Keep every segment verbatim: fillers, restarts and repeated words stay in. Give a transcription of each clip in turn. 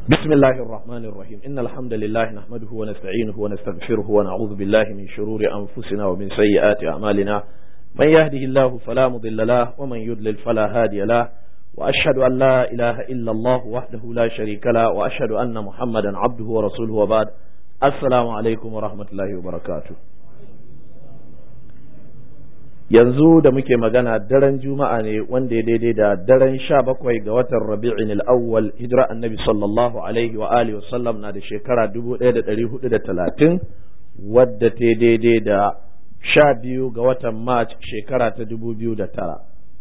بسم الله الرحمن الرحيم إن الحمد لله نحمده ونستعينه ونستغفره ونعوذ بالله من شرور أنفسنا ومن سيئات أعمالنا من يهده الله فلا مضل له ومن يضلل فلا هادي له وأشهد أن لا إله إلا الله وحده لا شريك له وأشهد أن محمدا عبده ورسوله وبعد السلام عليكم ورحمة الله وبركاته. yanzu da muke magana daren juma'a ne wanda ya daidai da daren sha bakwai ga watan rabi'in al-awwal hijira annabi sallallahu alaihi wa alihi wasallam na da shekara dubu ɗaya da ɗari hudu da talatin wadda ta daidai da sha biyu ga watan march shekara ta dubu biyu da tara.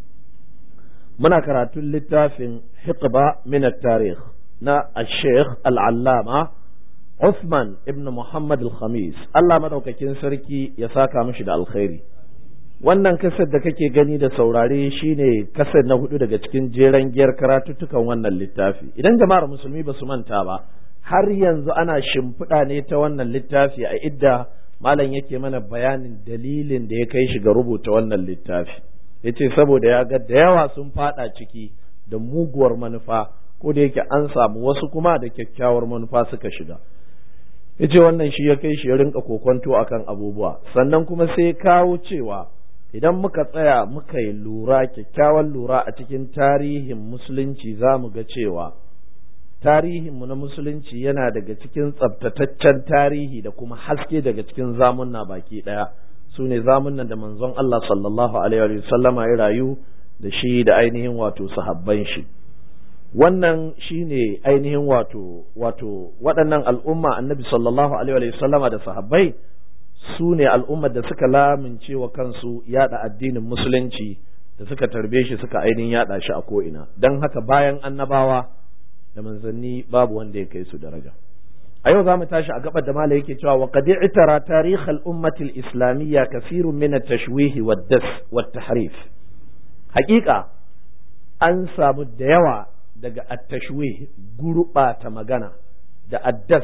Muna karatun littafin hiqba min at-tarikh na al-sheikh al-allama Uthman ibn Muhammad al-Khamis, Allah madaukakin sarki ya saka mishi da alkhairi. Wannan kasar da kake gani da saurare shine kasar na hudu daga cikin jeren giyar karatuttukan wannan littafi. Idan jama'ar musulmi ba su manta ba, har yanzu ana shimfiɗa ne ta wannan littafi a idda malam yake mana bayanin dalilin da ya kai shi ga rubuta wannan littafi. Yace saboda ya ga da yawa sun fada ciki da muguwar manufa, ko da yake an samu wasu kuma da kyakkyawar manufa suka shiga. Yace wannan shi ya kai shi ya rinka kokonto akan abubuwa, sannan kuma sai kawo cewa idan muka tsaya muka yi lura kyakkyawan lura a cikin tarihin musulunci za mu ga cewa tarihinmu na musulunci yana daga cikin tsabtataccen tarihi da kuma haske daga cikin zamunna baki ɗaya, su ne zamunnan da manzon Allah sallallahu alaihi wa sallama ya rayu da shi da ainihin wato sahabban shi. Wannan shi ne ainihin wato wato waɗannan al'umma annabi sallallahu alaihi wa sallama da sahabbai su ne al'ummar da suka lamince wa kansu yada addinin musulunci da suka tarbe shi suka ainihin yada shi a ko'ina, don haka bayan annabawa da manzanni babu wanda ya kai su daraja. A yau za mu tashi a gabar da mala yake cewa wa qad i'tara tarikh al-ummati al-islamiyya kathirun min at-tashwih wad-das wat-tahrif. Haƙiƙa an samu da yawa daga at-tashwih, gurɓata magana, da ad-das,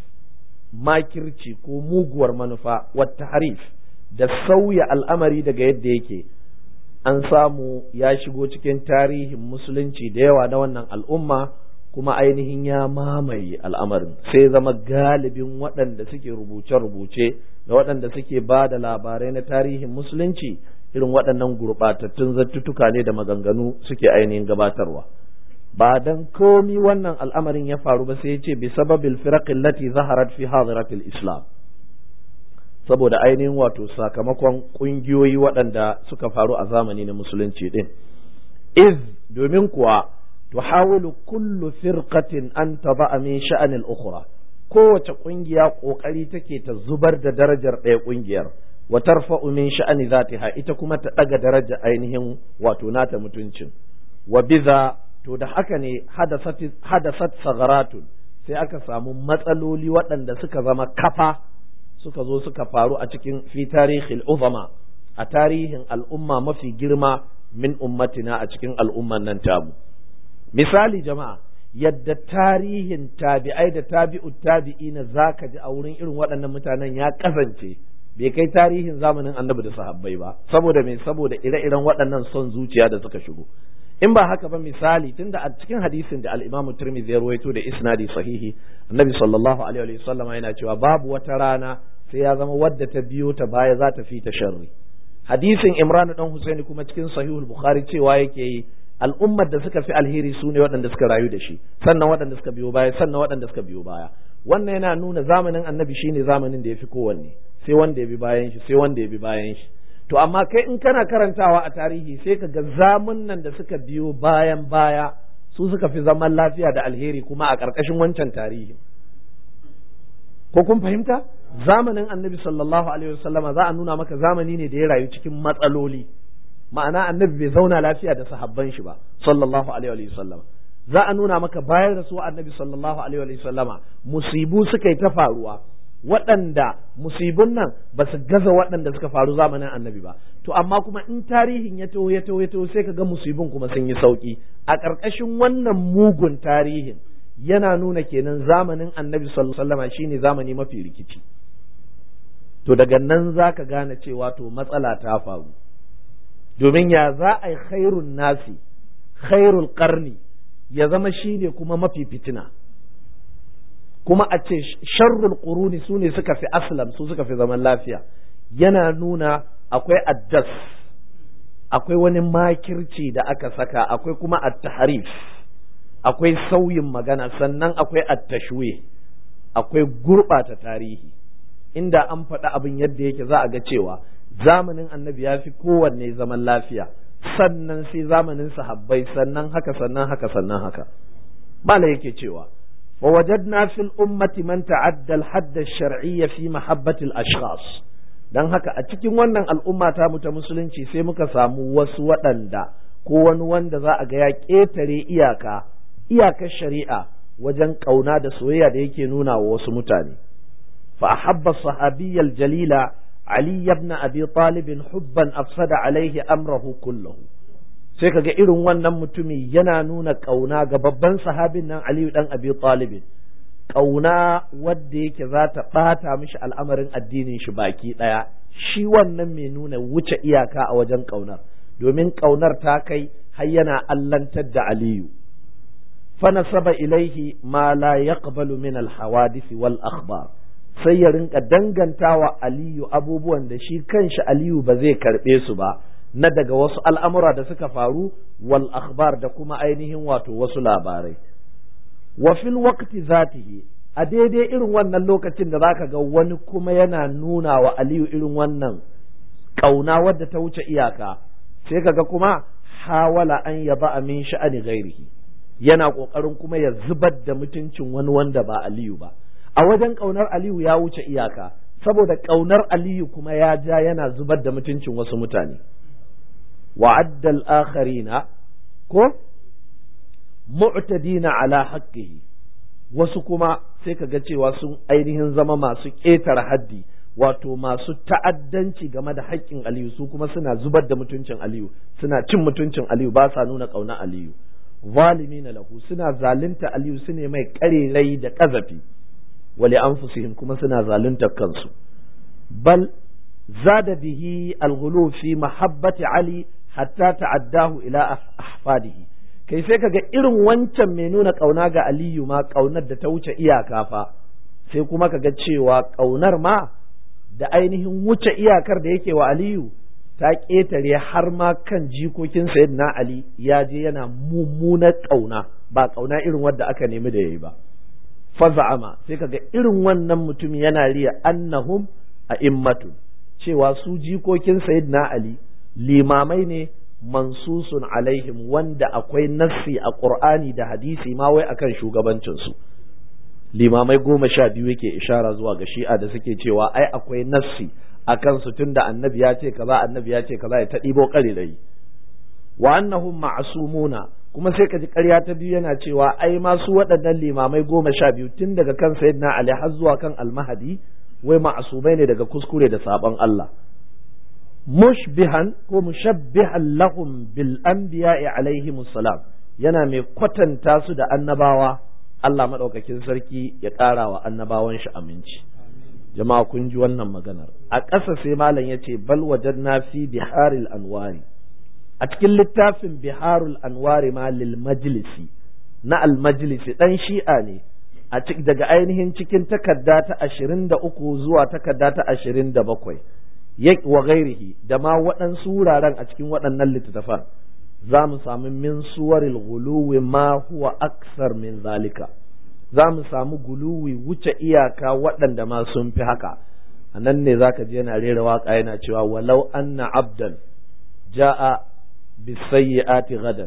makirci ko muguwar manufa, wata harif da sauya al'amari daga yadda yake, an samu ya shigo cikin tarihin musulunci da yawa na wannan al'umma, kuma ainihin ya mamaye al'amarin, sai zama galibin waɗanda suke rubuce-rubuce da waɗanda suke ba da labarai na tarihin musulunci irin waɗannan gurɓatattun zattutuka ne da maganganu suke ainihin gabatarwa. Ba dan komi wannan al'amarin ya faru ba sai ya ce bi sababil firaqil lati zaharat fi hadiratil islam, saboda ainihin wato sakamakon ƙungiyoyi waɗanda suka faru a zamani na musulunci din. Iz domin kuwa tuhawilu kullu firqatin an tada'a min sha'anil ukhra, kowace ƙungiya ƙoƙari take ta zubar da darajar ɗaya ƙungiyar, wa tarfa'u min sha'ani zatiha, ita kuma ta ɗaga darajar ainihin wato nata mutuncin. Wa biza, to da haka ne hadasat sagaratun, sai aka samu matsaloli waɗanda suka zama kafa suka zo suka faru a cikin fi tarihil uzama, a tarihin al'umma mafi girma min ummatina a cikin al'umman nan tamu. Misali jama'a, yadda tarihin tabi'ai da tabi'ut tabi'ina zaka ji a wurin irin waɗannan mutanen ya kasance bai kai tarihin zamanin annabi da sahabbai ba, saboda me? Saboda ire-iren waɗannan son zuciya da suka shigo. In ba haka ba, misali tunda a cikin hadisin da al-Imam Tirmidhi ya rawaito da isnadi sahihi, Annabi sallallahu alaihi wa sallam yana cewa babu wata rana sai ya zama wadda ta biyo ta baya za ta fi ta sharri. Hadisin Imran dan Husaini kuma cikin Sahihul Bukhari cewa yake yi al'ummar da suka fi alheri su ne waɗanda suka rayu da shi, sannan waɗanda suka biyo baya, sannan waɗanda suka biyo baya. Wannan yana nuna zamanin Annabi shine zamanin da ya fi kowanne, sai wanda ya bi bayan shi, sai wanda ya bi bayan shi. To amma kai in kana karantawa a tarihi sai ka ga zamunan da suka biyo bayan baya su suka fi zaman lafiya da alheri kuma a ƙarƙashin wancan tarihi. Ko kun fahimta? Zamanin Annabi sallallahu alaihi wasallama za a nuna maka zamani ne da ya rayu cikin matsaloli. Ma'ana Annabi bai zauna lafiya da sahabban shi ba sallallahu alaihi wasallama. Za a nuna maka bayan rasuwa Annabi sallallahu alaihi wasallama musibu suka yi ta faruwa, waɗanda musibun nan ba su gaza waɗanda suka faru zamanin annabi ba. To amma kuma in tarihin ya taho ya taho ya taho sai ka ga musibun kuma sun yi sauƙi. A ƙarƙashin wannan mugun tarihin yana nuna kenan zamanin annabi sallallahu alaihi wasallam shine zamani mafi rikici. To daga nan za ka gane cewa to matsala ta faru, domin ya za a yi khairun nasi khairul qarni ya zama shine kuma mafi fitina. kuma a ce sharrul quruni su ne suka fi aslam, su suka fi zaman lafiya, yana nuna akwai addas, akwai wani makirci da aka saka, akwai kuma at-tahrif, akwai sauyin magana, sannan akwai at-tashwih, akwai gurɓata tarihi. Inda an faɗi abin yadda yake za a ga cewa zamanin annabi ya fi kowanne zaman lafiya, sannan sai zamanin sahabbai, sannan haka sannan haka sannan haka. Bala yake cewa fa wajadna fil ummati man ta'adda al-hadd ash-shar'iyya fi mahabbati al-ashkhas. Dan haka a cikin wannan al'umma ta mu ta musulunci sai muka samu wasu waɗanda ko wani wanda za a ga ya ƙetare iyaka iyakar shari'a wajen ƙauna da soyayya da yake nuna wa wasu mutane. fa ahabba sahabiyyal jalila Ali ibn Abi Talib hubban afsada alaihi amrahu kullahu. Sai kaga irin wannan mutumi yana nuna ƙauna ga babban sahabin nan Ali dan Abi Talib, ƙauna wadda yake za ta ɓata mishi al'amarin addinin shi baki ɗaya. Shi wannan mai nuna wuce iyaka a wajen ƙaunar, domin ƙaunar ta kai har yana allantar da Aliyu. fanasaba ilaihi ma la yaqbalu min al-hawadith wal akhbar, sai ya rinka dangantawa Aliyu abubuwan da shi kanshi Aliyu ba zai karbe su ba, na daga wasu al'amura da suka faru, wal akhbar da kuma ainihin wato wasu labarai. Wa fil waqti zatihi, a daidai irin wannan lokacin da zaka ga wani kuma yana nuna wa Aliyu irin wannan kauna wadda ta wuce iyaka, sai kaga kuma hawala an yaba min sha'ani ghairihi, yana kokarin kuma ya zubar da mutuncin wani wanda ba Aliyu ba. A wajen kaunar Aliyu ya wuce iyaka, saboda kaunar Aliyu kuma ya ja yana zubar da mutuncin wasu mutane. Wa'adda al-akharina ko mu'tadina ala haqqihi, wasu kuma sai kaga cewa sun ainihin zama masu ƙetare haddi, wato masu ta'addanci game da haƙƙin Aliyu, su kuma suna zubar da mutuncin Aliyu, suna cin mutuncin Aliyu, ba sa nuna ƙauna Aliyu. Zalimina lahu, suna zalunta Aliyu, su ne mai ƙarerai da ƙazafi, wali anfusihim, kuma suna zalunta kansu. Bal zada bihi al-ghulu fi mahabbati Ali hatta ta'addahu ila ahfadihi. Kai sai kaga irin wancan mai nuna ƙauna ga Aliyu ma ƙaunar da ta wuce iyaka fa, sai kuma kaga cewa ƙaunar ma da ainihin wuce iyakar da yake wa Aliyu ta ƙetare har ma kan jikokin Sayyidina Ali, ya je yana mummunar ƙauna, ba ƙauna irin wadda aka nemi da yayi ba. Faza'ama, sai kaga irin wannan mutum yana riya annahum a'immatu, cewa su jikokin Sayyidina Ali limamai ne mansusun alaihim, wanda akwai nassi a Qur'ani da hadisi ma wai akan shugabancin su. Limamai goma sha biyu yake ishara zuwa ga Shi'a da suke cewa ai akwai nassi akan su, tunda annabi ya ce kaza, annabi ya ce kaza, ya ta ɗibo ƙarirai. Wa annahum ma'sumuna, kuma sai ka ji ƙarya ta biyu yana cewa ai ma su waɗannan limamai goma sha biyu tun daga kan Sayyidina Ali har zuwa kan Al-Mahdi wai ma'asumai ne daga kuskure da sabon Allah. Mushbihan ko mushabbihan lahum bil anbiya'i alaihimus salam, yana mai kwatanta su da annabawa. Allah madaukakin sarki ya ƙara wa annabawan shi aminci. Jama'a kun ji wannan maganar. A ƙasa sai malam yace bal wajadna fi biharil anwari, a cikin littafin biharul anwari ma lil majlisi, na al majlisi dan Shi'a ne, a cikin daga ainihin cikin takarda ta ashirin da uku zuwa takarda ta ashirin da bakwai, wa gairihi da ma waɗansu wuraren a cikin waɗannan littattafan za mu samu min suwaril guluwi ma huwa aksar min zalika, za mu samu guluwi wuce iyaka waɗanda ma sun fi haka. A nan ne za ka je yana rera waƙa yana cewa walau anna abdan ja'a bisayyi'ati gadan,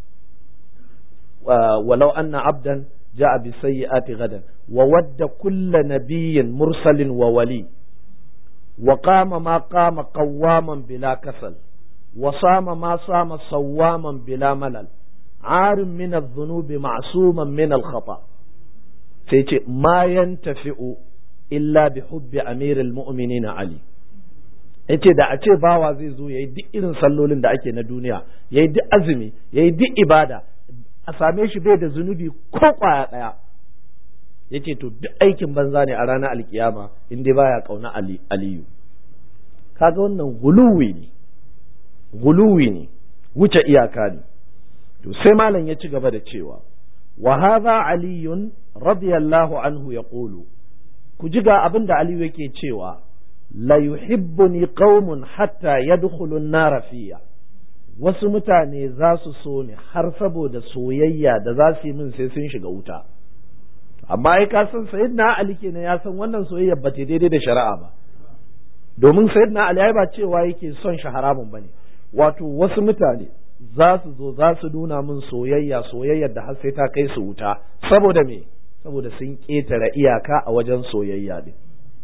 walau anna abdan ja'a bisayyi'ati gadan wa wadda kulla nabiyyin mursalin wa wali وقام ما قام قواما بلا كسل وصام ما صام صواما بلا ملل عار من الذنوب معصوما من الخطأ سيتي ما ينتفع إلا بحب أمير المؤمنين علي. yace da a ce bawa zai zo yayi duk irin sallolin da ake na duniya, yayi duk azumi, yayi duk ibada, a same shi bai da zunubi ko kwaya daya, yace to duk aikin banza ne a ranar alkiyama in dai baya kauna Ali Aliyu. Kaga wannan guluwi ne, guluwi ne, wuce iyaka ne. To sai malam ya ci gaba da cewa wa hadha aliyun radiyallahu anhu yaqulu ku ji ga abin da Ali yake cewa la yuhibbuni qaumun hatta yadkhulu an-nar fiya wasu mutane za su so ni har saboda soyayya da za su yi min sai sun shiga wuta amma ai ka san sayyidina Ali kenan ya san wannan soyayya ba ta daidai da shari'a ba domin sayyidina Ali ai ba cewa yake son shi haramun bane wato wasu mutane za su zo za su nuna min soyayya soyayyar da har sai ta kai su wuta saboda me saboda sun ƙetare iyaka a wajen soyayya din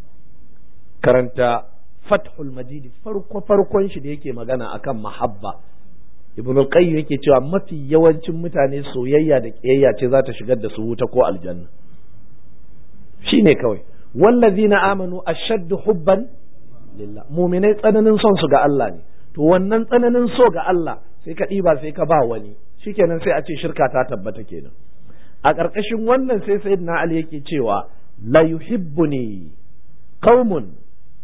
karanta fathul majid farko farkon shi da yake magana akan mahabba ibn al-qayyim yake cewa mafi yawancin mutane soyayya da kiyayya ce za ta shigar da su wuta ko aljanna shine kawai wallazina amanu ashaddu hubban lillah mu'minai tsananin son su ga Allah ne to wannan tsananin so ga Allah sai ka ɗiba sai ka ba wani shikenan sai a ce shirka ta tabbata kenan a ƙarƙashin wannan sai sayyidina Ali yake cewa la yuhibbuni qaumun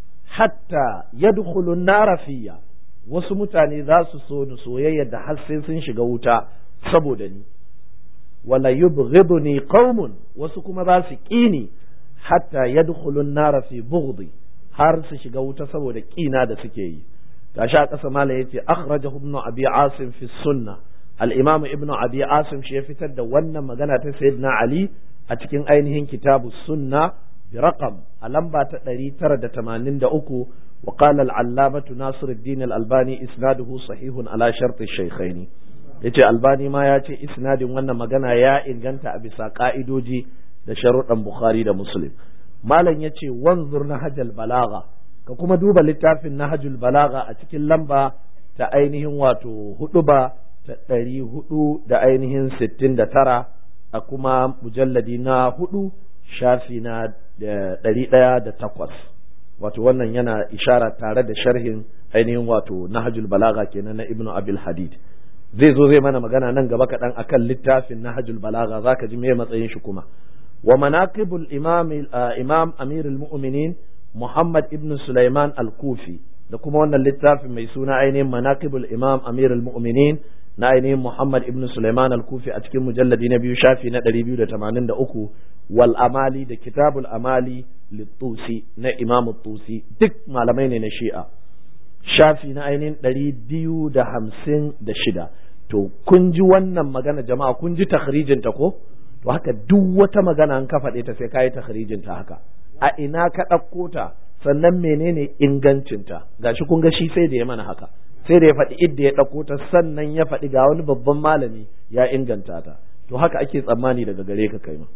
hatta yadkhulu an-nar fiyya wasu mutane za su so ni soyayya da har sai sun shiga wuta saboda ni wala yubghiduni qaumun wasu kuma za su ƙini hatta yadkhulu an-nar fi bughdi har su shiga wuta saboda ƙina da suke yi gashi a ƙasa mala yace akhrajahu ibn abi asim fi sunna al-imam ibn abi asim shi ya fitar da wannan magana ta sayyidina ali a cikin ainihin kitabu sunna bi raqam a lamba ta ɗari tara da tamanin da uku wa qala al-allamatu nasiruddin al-albani isnaduhu sahihun ala shart ash-shaykhaini yace albani ma ya ce isnadin wannan magana ya inganta a bisa ka'idoji da sharuɗan bukhari da muslim malam yace wanzur nahjal balagha ka kuma duba littafin nahjul balagha a cikin lamba ta ainihin wato hudu ba ta ɗari hudu da ainihin sittin da tara a kuma mujalladi na hudu shafi na ɗari ɗaya da takwas wato wannan yana ishara tare da sharhin ainihin wato nahjul balagha kenan na ibnu abil hadid zai zo zai mana magana nan gaba kaɗan akan littafin nahjul balagha zaka ji me matsayin shi kuma wa manaqibul imam imam amirul mu'minin Muhammad ibn Sulaiman al-Kufi da kuma wannan littafin mai suna ainihin manaqibul imam amirul mu'minin na ainihin Muhammad ibn Sulaiman al-Kufi a cikin mujalladi na biyu shafi na ɗari biyu da tamanin da uku wal amali da kitabul amali lit-Tusi na imam tusi duk malamai ne na Shi'a shafi na ainihin ɗari biyu da hamsin da shida to kun ji wannan magana jama'a kun ji takhrijin ta ko to haka duk wata magana an ka faɗe ta sai ka yi takhrijin ta haka a ina ka ɗauko ta sannan menene ingancinta gashi kun ga shi sai da ya mana haka sai da ya faɗi idda ya ɗauko ta sannan ya faɗi ga wani babban malami ya inganta ta to haka ake tsammani daga gare ka kai ma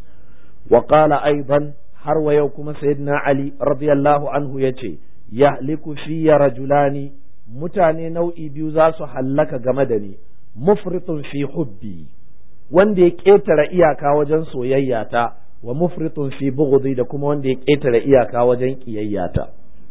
wa qala aidan har wa yau kuma sayyidina ali radiyallahu anhu yace yahliku fiyya rajulani mutane nau'i biyu za su hallaka game da ni mufritun fi hubbi wanda ya ƙetare iyaka wajen soyayya ta wa mufritun fi bughdi da kuma wanda ya ƙetare iyaka wajen ƙiyayyata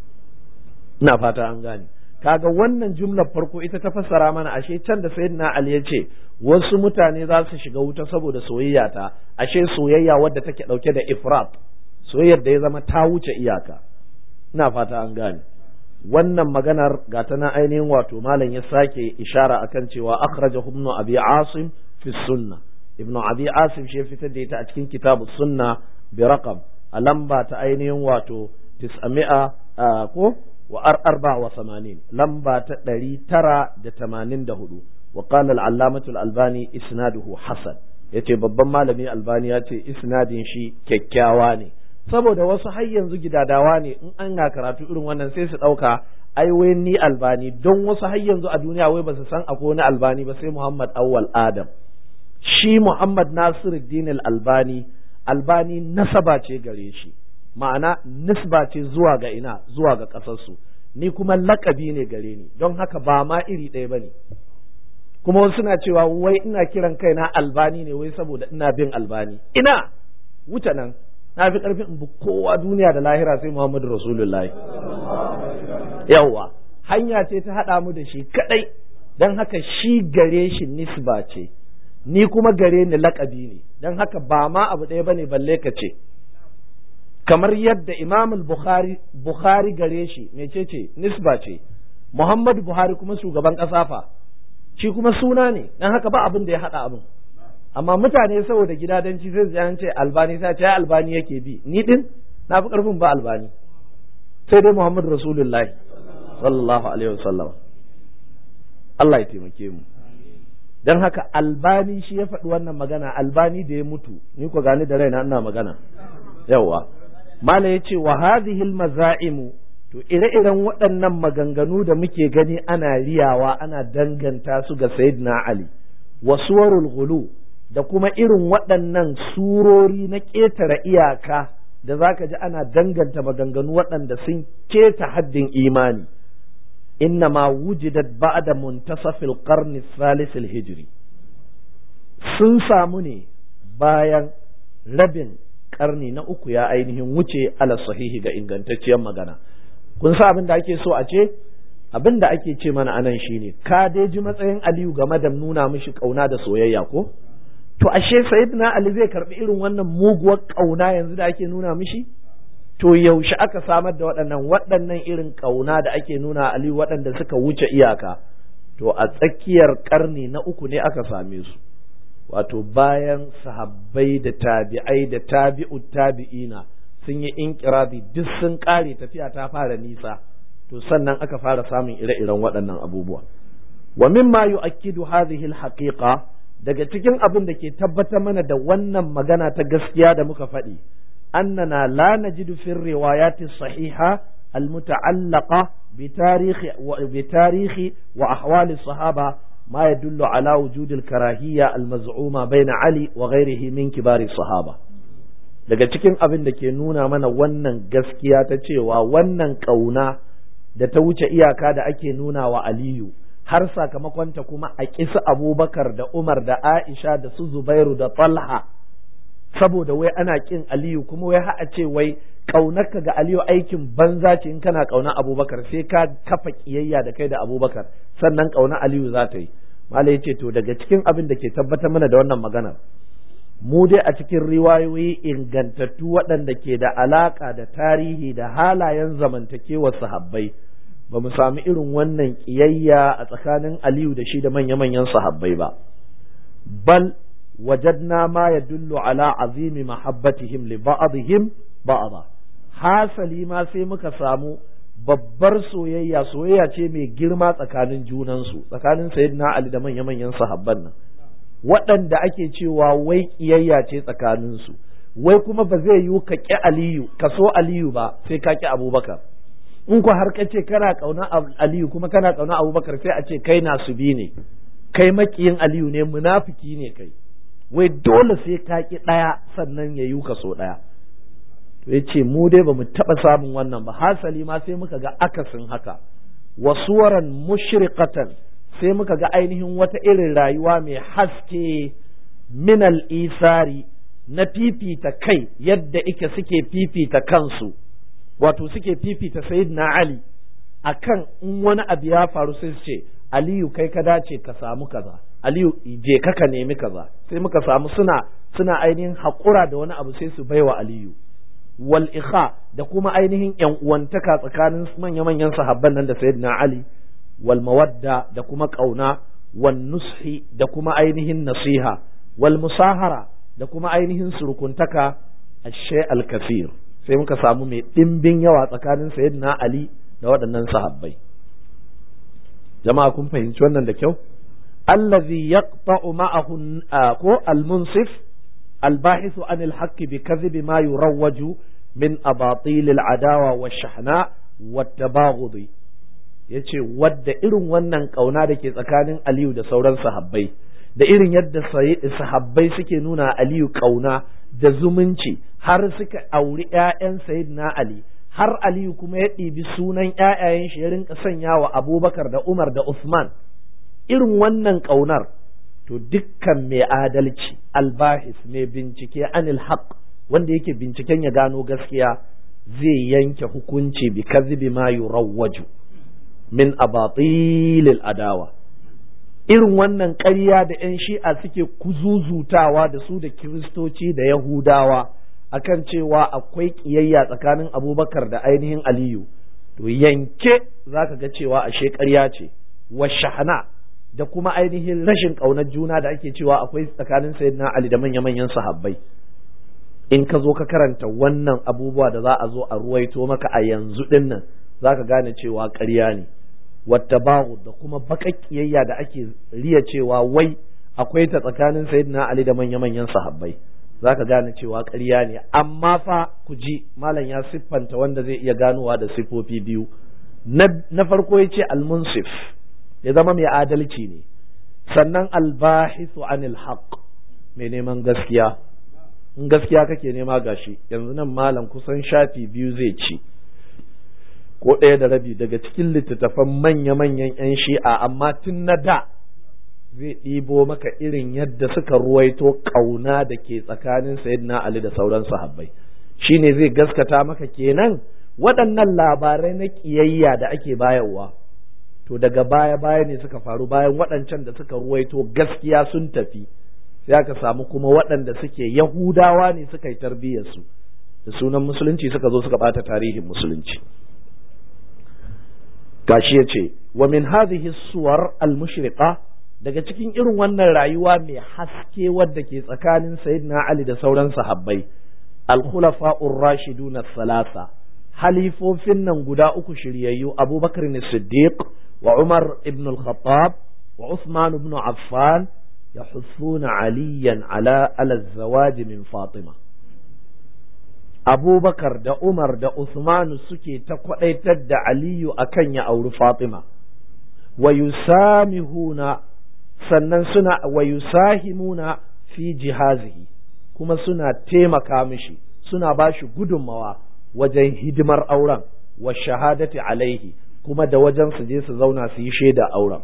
ina fata an gane kaga wannan jumlar farko ita ta fassara mana ashe can da sayyidina ali ya ce wasu mutane za su shiga wuta saboda soyayya ta ashe soyayya wadda take dauke da ifrat soyayyar da ya zama ta wuce iyaka ina fata an gane wannan maganar ga ta na ainihin wato malam ya sake ishara akan cewa akhrajahu ibn abi asim fi sunnah ibnu abi asim shi fitar da ita a cikin kitabu sunna bi raqam a lamba ta ainihin wato tis'ami'a ko wa arba wa samanin lamba ta ɗari tara da tamanin da hudu wa qala al-allamatu al-albani isnaduhu hasan yace babban malami albani ya ce isnadin shi kyakkyawa ne saboda wasu har yanzu gidadawa ne in an ga karatu irin wannan sai su dauka ai wai ni albani don wasu har yanzu a duniya wai ba su san akwai wani albani ba sai Muhammad Awwal Adam shi Muhammad Nasiruddin al-Albani albani nasaba ce gare shi ma'ana nisba ce zuwa ga ina zuwa ga ƙasarsu ni kuma lakabi ne gare ni don haka ba ma iri ɗaya bane kuma wasu suna cewa wai ina kiran kaina albani ne wai saboda ina bin albani ina wuta nan na fi ƙarfin in bi kowa duniya da lahira sai Muhammadu Rasulullahi yawwa hanya ce ta haɗa mu da shi kaɗai don haka shi gare shi nisba ce ni kuma gare ni laƙabi ne don haka ba ma abu ɗaya bane balle ka ce kamar yadda Imam Bukhari Bukhari gare shi mecece nisba ce Muhammadu Buhari kuma shugaban ƙasa fa shi kuma suna ne don haka ba abin da ya haɗa abin amma mutane saboda gidadanci sai su an ce albani sai ce albani yake bi ni din na fi karfin ba albani sai dai Muhammad Rasulullahi sallallahu alaihi wasallam Allah ya taimake mu dan haka albani shi ya faɗi wannan magana albani da ya mutu ni ko gani da raina ina magana yawa mala yace wa hadhihi almazaimu to ire-iren waɗannan maganganu da muke gani ana riyawa ana danganta su ga sayyidina Ali wa suwarul ghulu da kuma irin waɗannan surori na ƙetare iyaka da zaka ji ana danganta maganganu waɗanda sun keta haddin imani innama wujidat ba'da muntasafil qarni thalith al-hijri sun samu ne bayan rabin karni na uku ya ainihin wuce ala sahihi ga ingantacciyar magana kun sa abin da ake so a ce abin da ake ce mana anan shine ka dai ji matsayin Aliyu game da nuna mishi kauna da soyayya ko to ashe sayyidina Ali zai karbi irin wannan muguwar kauna yanzu da ake nuna mishi to yaushe aka samar da waɗannan waɗannan irin kauna da ake nuna Aliyu waɗanda suka wuce iyaka to a tsakiyar karni na uku ne aka same su wato bayan sahabbai da tabi'ai da tabi'u tabi'ina sun yi inkirabi duk sun kare tafiya ta fara nisa to sannan aka fara samun ire-iren waɗannan abubuwa wa mimma yu'akkidu hadhihi al-haqiqa daga cikin abin da ke tabbatar mana da wannan magana ta gaskiya da muka faɗi annana la najidu fi riwayati sahiha al-muta'allaqa bi tarihi wa bi tarihi wa ahwali sahaba ما يدل على وجود الكراهية المزعومة بين علي وغيره من كبار الصحابة daga cikin abin da ke nuna mana wannan gaskiya ta cewa wannan ƙauna da ta wuce iyaka da ake nuna wa Aliyu har sakamakonta kuma a kisa Abubakar da Umar da Aisha da su Zubairu da Talha saboda wai ana kin Aliyu kuma wai ha a ce wai ƙaunarka ga Aliyu aikin banza ce in kana ƙauna Abubakar sai ka kafa kiyayya da kai da Abubakar sannan ƙauna Aliyu za ta yi malai yace to daga cikin abin da ke tabbatar mana da wannan maganar mu dai a cikin riwayoyi ingantattu waɗanda ke da alaka da tarihi da halayen zamantakewar sahabbai ba mu sami irin wannan kiyayya a tsakanin Aliyu da shi da manya-manyan sahabbai ba bal wajadna ma yadullu ala azimi mahabbatihim li ba'dihim ba'da hasali ma sai muka samu babbar soyayya soyayya ce mai girma tsakanin junansu tsakanin sayyidina Ali da manya-manyan sahabban nan waɗanda ake cewa wai kiyayya ce tsakaninsu wai kuma ba zai yiwu ka ƙi Aliyu ka so Aliyu ba sai ka ƙi Abubakar in ku har ka ce kana ƙauna Aliyu kuma kana ƙauna Abubakar sai a ce kai nasubi ne kai makiyin Aliyu ne munafiki ne kai wai dole sai ka ƙi ɗaya sannan ya yiwu ka so ɗaya ya ce mu dai ba mu taɓa samun wannan ba hasali ma sai muka ga akasin haka wasuwaran mushriqatan sai muka ga ainihin wata irin rayuwa mai haske minal isari na fifita kai yadda ike suke fifita kansu wato suke fifita sayyidina Ali akan in wani abu ya faru sai su ce Aliyu kai ka dace ka samu kaza Aliyu je ka ka nemi kaza sai muka samu suna suna ainihin haƙura da wani abu sai su baiwa Aliyu wal ikha da kuma ainihin yan uwantaka tsakanin manya-manyan sahabban nan da sayyidina Ali wal mawadda da kuma kauna wan nushi da kuma ainihin nasiha wal musahara da kuma ainihin surukuntaka ashay al kafir sai muka samu mai dimbin yawa tsakanin sayyidina Ali da waɗannan sahabbai jama'a kun fahimci wannan da kyau allazi yaqta'u ma'ahu ko al munsif الباحث عن الحق بكذب ما يروج من أباطيل العداوة والشحناء والتباغض yace wadda irin wannan kauna da ke tsakanin Aliyu da sauran sahabbai da irin yadda sahabbai suke nuna Aliyu kauna da zumunci har suka auri ƴaƴan Sayyidina Ali har Aliyu kuma ya ɗibi sunan ƴaƴayen shi ya rinka sanya wa Abubakar da Umar da Usman irin wannan kaunar to dukkan mai adalci albahis mai bincike anil haq wanda yake binciken ya gano gaskiya zai yanke hukunci bi kadhibi ma yurawwaju min abatil adawa irin wannan ƙarya da ƴan shi'a suke kuzuzutawa da su da kiristoci da yahudawa akan cewa akwai ƙiyayya tsakanin Abubakar da ainihin Aliyu to yanke zaka ga cewa ashe ƙarya ce wa shahana da kuma ainihin rashin ƙaunar juna da ake cewa akwai tsakanin sayyidina Ali da manya-manyan sahabbai. In ka zo ka karanta wannan abubuwa da za a zo a ruwaito maka a yanzu din nan za ka gane cewa ƙarya ne. Wata bahu da kuma baƙaƙiyayya da ake riya cewa wai akwai ta tsakanin sayyidina Ali da manya-manyan sahabbai, za ka gane cewa ƙarya ne. Amma fa ku ji malam ya siffanta wanda zai iya ganowa da siffofi biyu. Na farko ya ce al-munsif, ya zama mai adalci ne, sannan al-bahisu anil haqq, mai neman gaskiya. In gaskiya kake nema gashi yanzu nan malam kusan shafi biyu zai ci ko ɗaya da rabi daga cikin littattafan manya-manyan 'yan shi'a, amma tun na da zai ɗibo maka irin yadda suka ruwaito ƙauna da ke tsakanin sayyidina Ali da sauran sahabbai. Shine zai gaskata maka kenan waɗannan labarai na ƙiyayya da ake bayarwa to daga baya-baya ne suka faru, bayan waɗancan da suka ruwaito gaskiya sun tafi, sai aka samu kuma waɗanda suke Yahudawa ne suka yi tarbiyyarsu da sunan musulunci suka zo suka ɓata tarihin musulunci. Gashi ya ce wa min hadhihi suwar al-mushriqa, daga cikin irin wannan rayuwa mai haske wadda ke tsakanin sayyidina Ali da sauran sahabbai, al-khulafa'ur rashidun as-salasa, halifofin nan guda uku shiryayyu, Abubakar as-Siddiq wa Umar ibn al-Khattab wa Uthman ibn Affan, يحثون عليا على على الزواج من فاطمة. أبو بكر دا عمر دا عثمان سكي تقويتد دا علي أكن يأور فاطمة، ويسامحون sannan suna wa yusahimuna fi jihazihi, kuma suna taimaka mishi, suna bashi gudunmawa wajen hidimar auren, wa shahadati alaihi, kuma da wajen su je su zauna su yi shaida auren.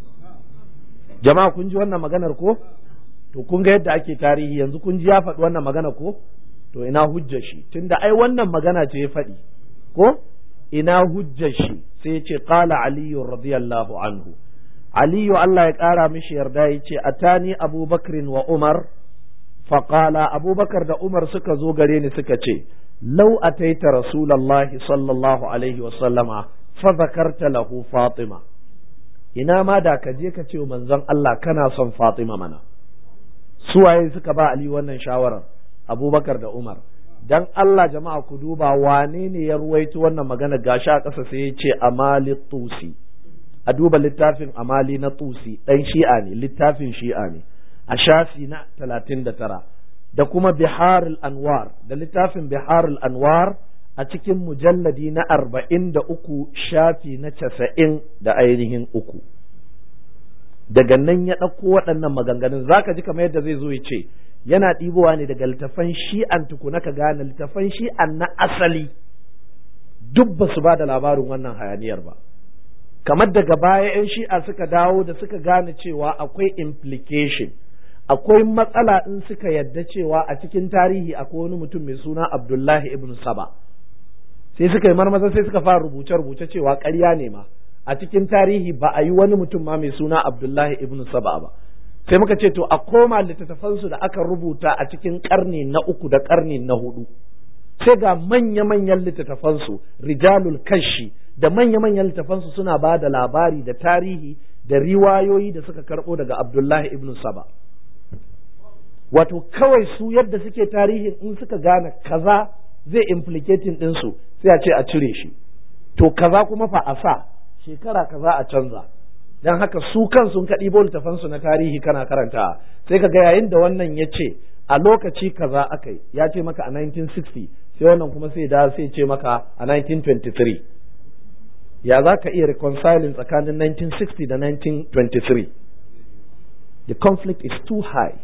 Jama'a kun ji wannan maganar ko? To kun ga yadda ake tarihi yanzu, kun ji ya faɗi wannan magana ko? To ina hujjar shi, tunda ai wannan magana ce ya faɗi ko? Ina hujjar shi? Sai ya ce qala aliyu radiyallahu anhu, aliyu Allah ya ƙara mishi yarda ya ce atani abubakrin wa umar faƙala, abubakar da umar suka zo gare ni suka ce lau ataita rasulallahi sallallahu alaihi wa sallama fa zakarta lahu fatima, ina ma da ka je ka ce manzon Allah kana son Fatima mana. Suwaye suka ba Ali wannan shawarar? Abubakar da Umar. Dan Allah jama'a ku duba wane ne ya ruwaito wannan magana, gashi a ƙasa sai ya ce Amali Tusi. A duba littafin Amali na Tusi, ɗan Shi'a ne, littafin Shi'a ne, a shafi na talatin da tara, da kuma Biharul Anwar, da littafin Biharul Anwar a cikin mujalladi na arba'in da uku shafi na casa'in da ainihin uku. Daga nan ya ɗauko waɗannan maganganun, za ka ji kamar yadda zai zo ya ce yana ɗibowa ne daga littafan shi'an tukuna ka gane littafan shi'an na asali duk ba su ba da labarin wannan hayaniyar ba. Kamar daga baya 'yan shi'a suka dawo da suka gane cewa akwai implication, akwai matsala in suka yadda cewa a cikin tarihi akwai wani mutum mai suna Abdullahi ibn Saba. Sai suka yi marmaza sai suka fara rubuce-rubuce cewa ƙarya ne ma, a cikin tarihi ba a yi wani mutum ma mai suna Abdullahi ibn Saba ba. Sai muka ce to a koma littattafansu da aka rubuta a cikin ƙarni na uku da ƙarni na hudu, sai ga manya-manyan littattafansu rijalul kashi da manya-manyan littattafansu suna ba da labari da tarihi da riwayoyi da suka karɓo daga Abdullahi ibn Saba. Wato kawai su yadda suke tarihin in suka gane kaza zai implicating ɗinsu sai a ce a cire shi, to kaza kuma fa a sa shekara kaza a canza. Dan haka su kan sun kaɗi littafansu na tarihi kana karanta sai ka ga yayin da wannan ya ce a lokaci kaza aka yi, ya ce maka a nineteen sixty, sai wannan kuma sai da sai ce maka a nineteen twenty-three. Ya za ka iya reconciling tsakanin nineteen sixty da nineteen twenty-three? The conflict is too high.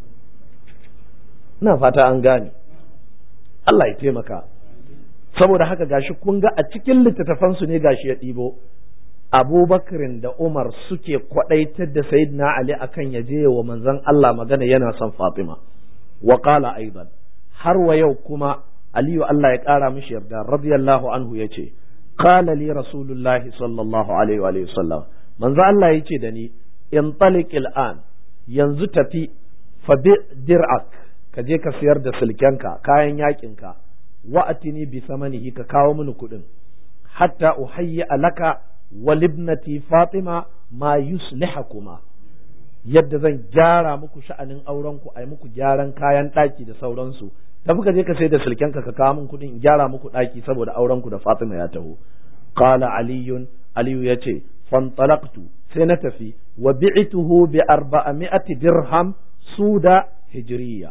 Ina fata an gane. Allah ya taimaka. Saboda haka gashi kun ga a cikin littattafansu ne gashi ya ɗibo Abubakarin da Umar suke kwaɗaitar da Sayyidina Ali akan ya je wa manzon Allah magana yana son Fatima. Wa qala aidan, har wa yau kuma Aliyu Allah ya ƙara mishi yarda radiyallahu anhu yace qala li rasulullahi sallallahu alaihi wa alihi wasallam, manzon Allah yace da ni in taliq al'an, yanzu tafi fa bi dir'ak, ka je ka siyar da silkenka kayan yakinka, wa atini bi samanihi, ka kawo mini kuɗin, hatta uhayya laka walibnati Fatima ma yuslihakuma, yadda zan gyara muku sha'anin auren ku, ai muku gyaran kayan ɗaki da sauransu. Tafi ka je ka sai da silkenka ka kawo min kuɗin in gyara muku ɗaki saboda auren ku da Fatima ya taho. Qala aliyun, aliyu yace fantalaqtu, sai na tafi wa bi'tuhu bi arba'ami'ati dirham suda hijriya.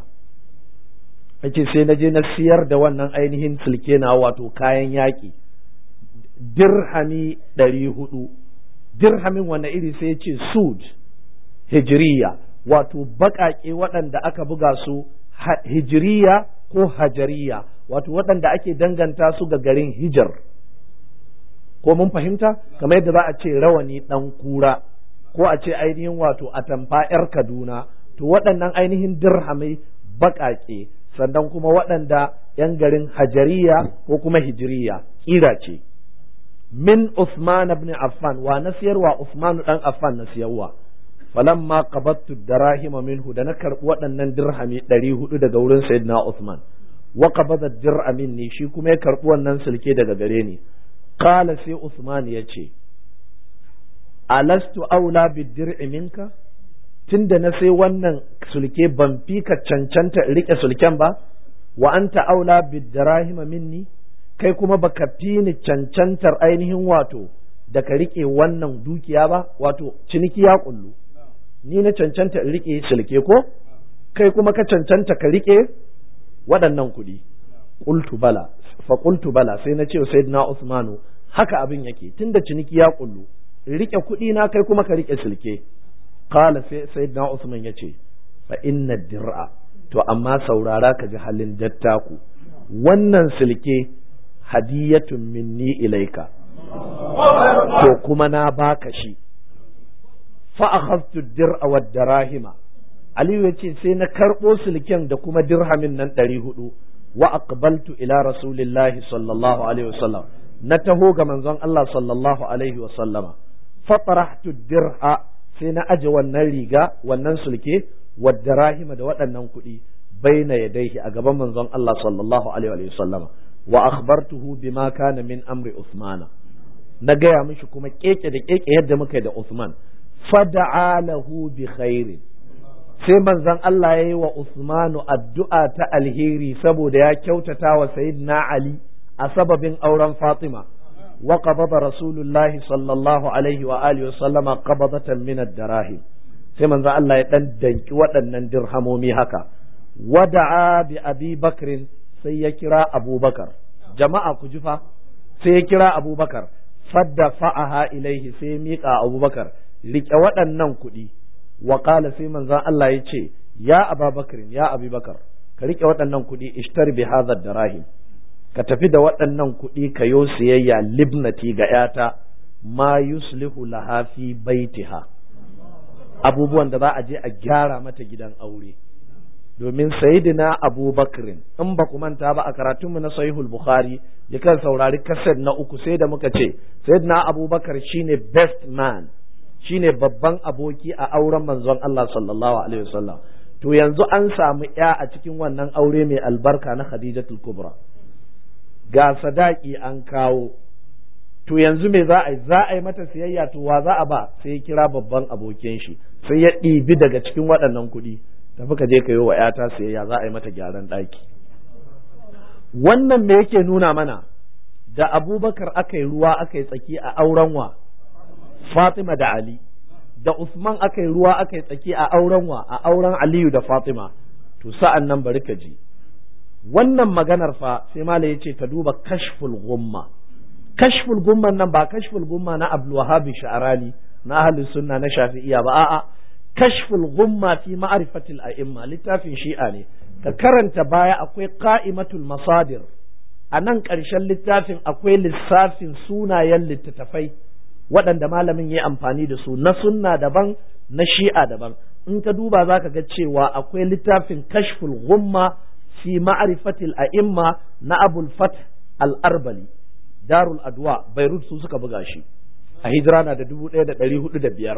Yace sai na je na siyar da wannan ainihin silke na wato kayan yaƙi dirhami ɗari hudu. Dirhamin wanne iri? sai yace sud hijriya, wato baƙaƙe waɗanda aka buga su hijriya ko hajariya, wato waɗanda ake danganta su ga garin Hijar. Ko mun fahimta? Kamar yadda za a ce rawani ɗan kura, ko a ce ainihin wato atamfa ‘yar Kaduna, to waɗannan ainihin dirhamai baƙaƙe, sannan kuma waɗanda ‘yan garin hajariya ko kuma hijiriya ƙira ce. Min Usman ibn Affan, wa na siyarwa Usman ɗan Affan na siyarwa. Falamma qabattu darahima minhu, da na karɓi waɗannan dirhami ɗari hudu daga wurin Sayyidina Usman, wa qabada dir'a minni, shi kuma ya karɓi wannan silke daga gare ni. Qala, sai Usman ya ce, alastu aula bidir'i minka, tunda na sai wannan sulke ban fi ka cancanta rike sulken ba, wa anta aula bidirahima minni, kai kuma baka fi ni cancantar ainihin wato da ka rike wannan dukiya ba, wato ciniki ya kullu, ni na cancanta in rike sulke ko kai kuma ka cancanta ka rike waɗannan kuɗi. Qultu bala, fa qultu bala, sai na ce wa Sayyidina Usmanu, haka abin yake, tunda ciniki ya kullu, rike kuɗi na kai kuma ka rike silke. Qala, sai Sayyidina Usman yace, fa inna dir'a, to amma saurara ka ji halin dattaku, wannan silke hadiyatun minni ilaika, to kuma na baka shi. Fa akhadtu dir'a wad darahima, Aliyu yace sai na karɓo silken da kuma dirhamin nan ɗari hudu. Wa aqbaltu ila rasulillahi sallallahu alaihi wasallam, na taho ga manzon Allah sallallahu alaihi wasallama. Fa tarahtu dir'a, sai na aje wannan riga, wannan sulke, wadda rahima da waɗannan kuɗi, baina yadayhi, a gaban manzon Allah sallallahu alaihi wasallama. Wa akhbartuhu bima kana min amri Usmana, na gaya mishi kuma keke da keke yadda muka yi da Usman. Fada'a lahu bi khairin, sai manzon Allah ya yi wa Usmanu addu'a ta alheri saboda ya kyautata wa Sayyidina Ali a sababin auren Fatima. Wa qabada Rasulullahi sallallahu alaihi wa alihi wa sallama qabadatan min ad-darahim, sai manzon Allah ya dan danki waɗannan dirhamomi haka. Wada'a bi Abi Bakrin, sai ya kira Abubakar. Jama'a ku ji fa, sai ya kira Abubakar. Fadda fa'aha ilaihi, sai ya miƙa Abubakar, riƙe waɗannan kuɗi. Wa qala, sai manzon Allah ya ce, ya Abubakar, ya Abubakar, ka rike waɗannan kuɗi, ishtar bi hadha darahim, ka tafi da waɗannan kuɗi ka yo siyayya libnati ga yata, ma yuslihu laha fi baitiha, abubuwan da za a je a gyara mata gidan aure. Domin sayyidina Abubakar, in ba ku manta ba a karatunmu na Sahihul Bukhari, ya kan saurari kaset na uku, sai da muka ce sayyidina Abubakar shine best man, shine babban aboki a auren manzon Allah sallallahu alaihi wasallam. To yanzu an samu ya a cikin wannan aure mai albarka na Khadijatul Kubra, ga sadaki an kawo, to yanzu me za a yi? Za a yi mata siyayya, to wa za a ba? Sai ya kira babban abokin shi, sai ya ɗibi daga cikin waɗannan kuɗi, tafi ka je ka yi wa ‘yata siyayya, za a yi mata gyaran ɗaki. Wannan me yake nuna mana? Da Abubakar aka yi ruwa aka yi tsaki a auren wa? Fatima da Ali. Da Usman aka yi ruwa aka yi tsaki a auren wa? A auren Aliyu da Fatima. To sa'an nan bari ka ji wannan maganar fa, sai Malam ya ce ka duba kashful gumma. Kashful gumman nan ba kashful gumma na Abdul Wahhab Sha'rani na ahlus sunna na Shafi'iyya ba, a'a kashful gumma fi ma'rifatil a'imma, littafin Shi'a ne. Ka karanta baya akwai qa'imatul masadir, a nan ƙarshen littafin akwai lissafin sunayen littattafai waɗanda malamin ya amfani da su, na sunna daban na Shi'a daban. In ka duba za ka ga cewa akwai littafin kashful gumma fi ma'rifatil a'imma na Abul Fath al-Arbali, Darul Adwa, Beirut su suka buga shi, a hijira na da dubu ɗaya da ɗari hudu da biyar,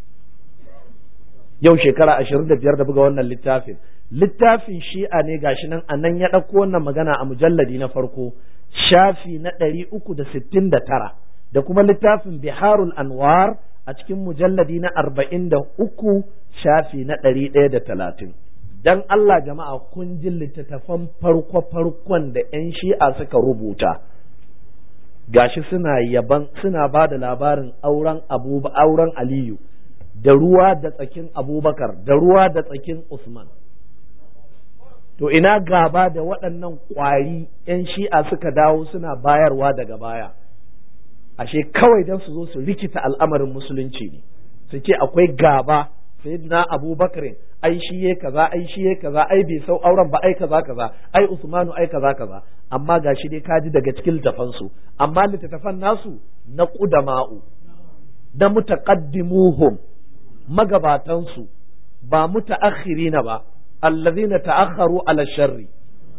yau shekara ashirin da biyar da buga wannan littafin. Littafin Shi'a ne gashi nan, a nan ya ɗauko wannan magana a mujalladi na farko, shafi na ɗari uku da sittin da tara, da kuma littafin Biharul Anwar a cikin mujalladi na arba'in da uku shafi na ɗari ɗaya da talatin. Dan Allah jama'a kun ji littattafan farko-farkon da 'yan shi'a suka rubuta. Gashi suna yaban suna ba da labarin auren Abu auren Aliyu da ruwa da tsakin Abubakar da ruwa da tsakin Usman. To ina gaba da waɗannan ƙwari 'yan shi'a suka dawo suna bayarwa daga baya. Ashe kawai don su zo su rikita al'amarin musulunci ne, su ce akwai gaba sayyidina Abubakar ai shi ye kaza ai shi ye kaza ai bai sau auren ba ai kaza kaza ai Usmanu ai kaza kaza, amma gashi dai kaji daga cikin littafan su, amma littattafan nasu na qudama'u da mutaqaddimuhum magabatan su ba mutaakhirina ba allazina ta'akharu ala sharri.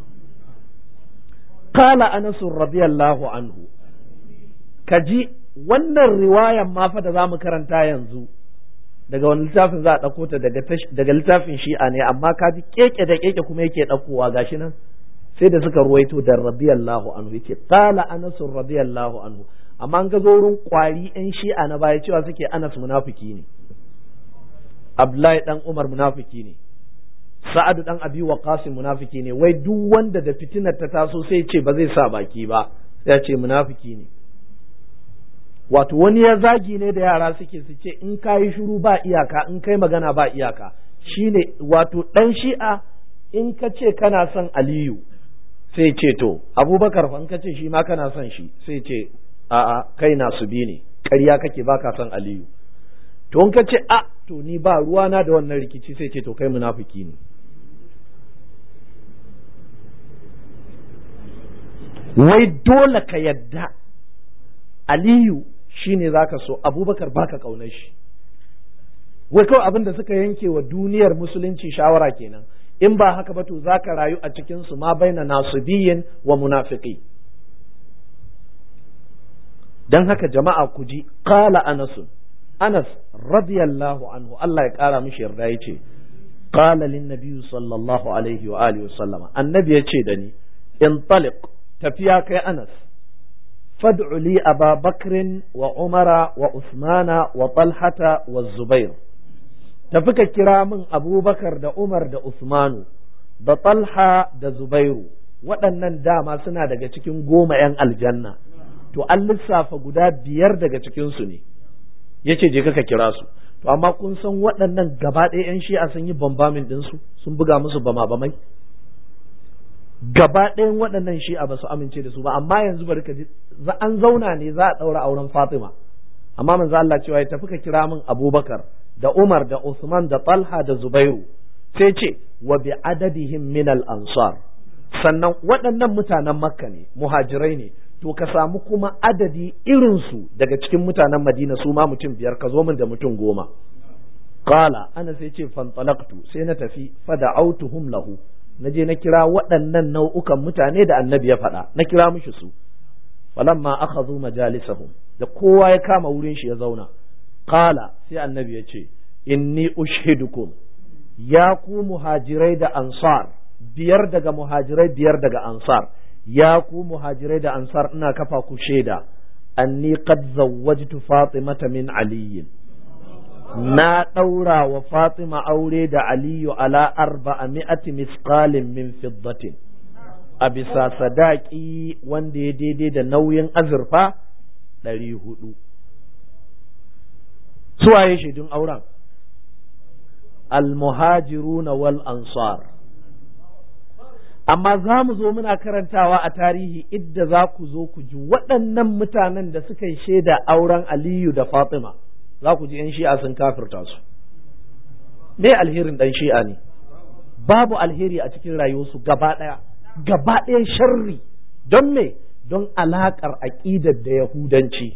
Qala Anas radiyallahu anhu, kaji wannan riwayan ma fa da zamu karanta yanzu daga wani littafin za a ɗauko ta daga daga littafin shi'a ne, amma kaji keke da keke kuma yake ɗaukowa gashi nan sai da suka ruwaito da radiyallahu anhu, yake qala Anas radiyallahu anhu, amma an ga zo wurin kwari yan shi'a na baya cewa suke Anas munafiki ne, Abdullahi dan Umar munafiki ne, Sa'adu dan Abi Waqqas munafiki ne, wai duk wanda da fitinar ta taso sai ce ba zai sa baki ba, sai ya ce munafiki ne. Wato wani ya zagi ne da yara suke su ce in kayi shiru ba iyaka, in kai magana ba iyaka, shine wato dan shi'a in ka ce kana son Aliyu sai ce to Abubakar fa in ka ce shi ma kana son shi sai ce a'a kai na su bi ne, ƙarya kake baka son Aliyu. To in ka ce a to ni ba ruwana da wannan rikici sai ce to kai munafiki ne. Wai dole ka yadda Aliyu shine zaka so, Abubakar baka kaunar shi. Wai kawai abin da suka yanke wa duniyar musulunci shawara kenan, in ba haka ba to zaka rayu a cikin su ma baina nasibiyin wa munafiqi. Dan haka jama'a ku ji, qala Anas Anas radiyallahu anhu, Allah ya kara mishi yarda, yace qala lin nabiy sallallahu alaihi wa alihi wa sallama, annabi yace da ni intaliq, tafiya kai Anas, fad'u li Aba Bakrin wa Umara wa Usmana wa Talhata wa Zubair, tafi ka kira min Abubakar da Umar da Usmanu da Talha da Zubairu, waɗannan dama suna daga cikin goma ‘yan aljanna, to an lissafa guda biyar daga cikinsu ne, yace je ka kira su. To amma kun san waɗannan gaba ɗaya ‘yan shi'a sun yi bambamin ɗinsu, sun buga musu bama-bamai, gaba ɗayan waɗannan shi'a ba su amince da su ba. Amma yanzu bari ka ji, an zauna ne za a ɗaura auren Fatima, amma manzo Allah cewa ya tafi ka kira min Abubakar da Umar da Usman da Talha da Zubairu, sai ce wa bi adadihim min al ansar, sannan waɗannan mutanen Makka ne, muhajirai ne, to ka samu kuma adadi irinsu daga cikin mutanen Madina su ma mutum biyar, ka zo min da mutum goma. Qala ana sai ce fantalaqtu, sai na tafi fada'autuhum lahu, na je na kira waɗannan nau'ukan mutane da annabi ya faɗa, na kira mishi su. Falamma akhadhu majalisahum, da kowa ya kama wurin shi ya zauna, qala sai annabi ya ce inni ushhidukum, ya ku muhajirai da ansar, biyar daga muhajirai biyar daga ansar, ya ku muhajirai da ansar ina kafa ku shaida, anni qad zawwajtu fatimata min aliyin, na ɗaura wa Fatima aure da Aliyu ala arba'a mi'ati misqalin min fiddatin, a bisa sadaki wanda ya daidai da nauyin azurfa ɗari hudu. Suwaye shaidun auren? Al-muhajiruna wal ansar. Amma za mu zo muna karantawa a tarihi idda za ku zo ku ji waɗannan mutanen da suka yi shaida auren Aliyu da Fatima, za ku ji ‘yan shi'a sun kafirta su. Me alherin ɗan shi'a ne? Babu alheri a cikin rayuwarsu gaba ɗaya, gaba ɗaya sharri. Don me? Don alaƙar aƙidar da Yahudanci.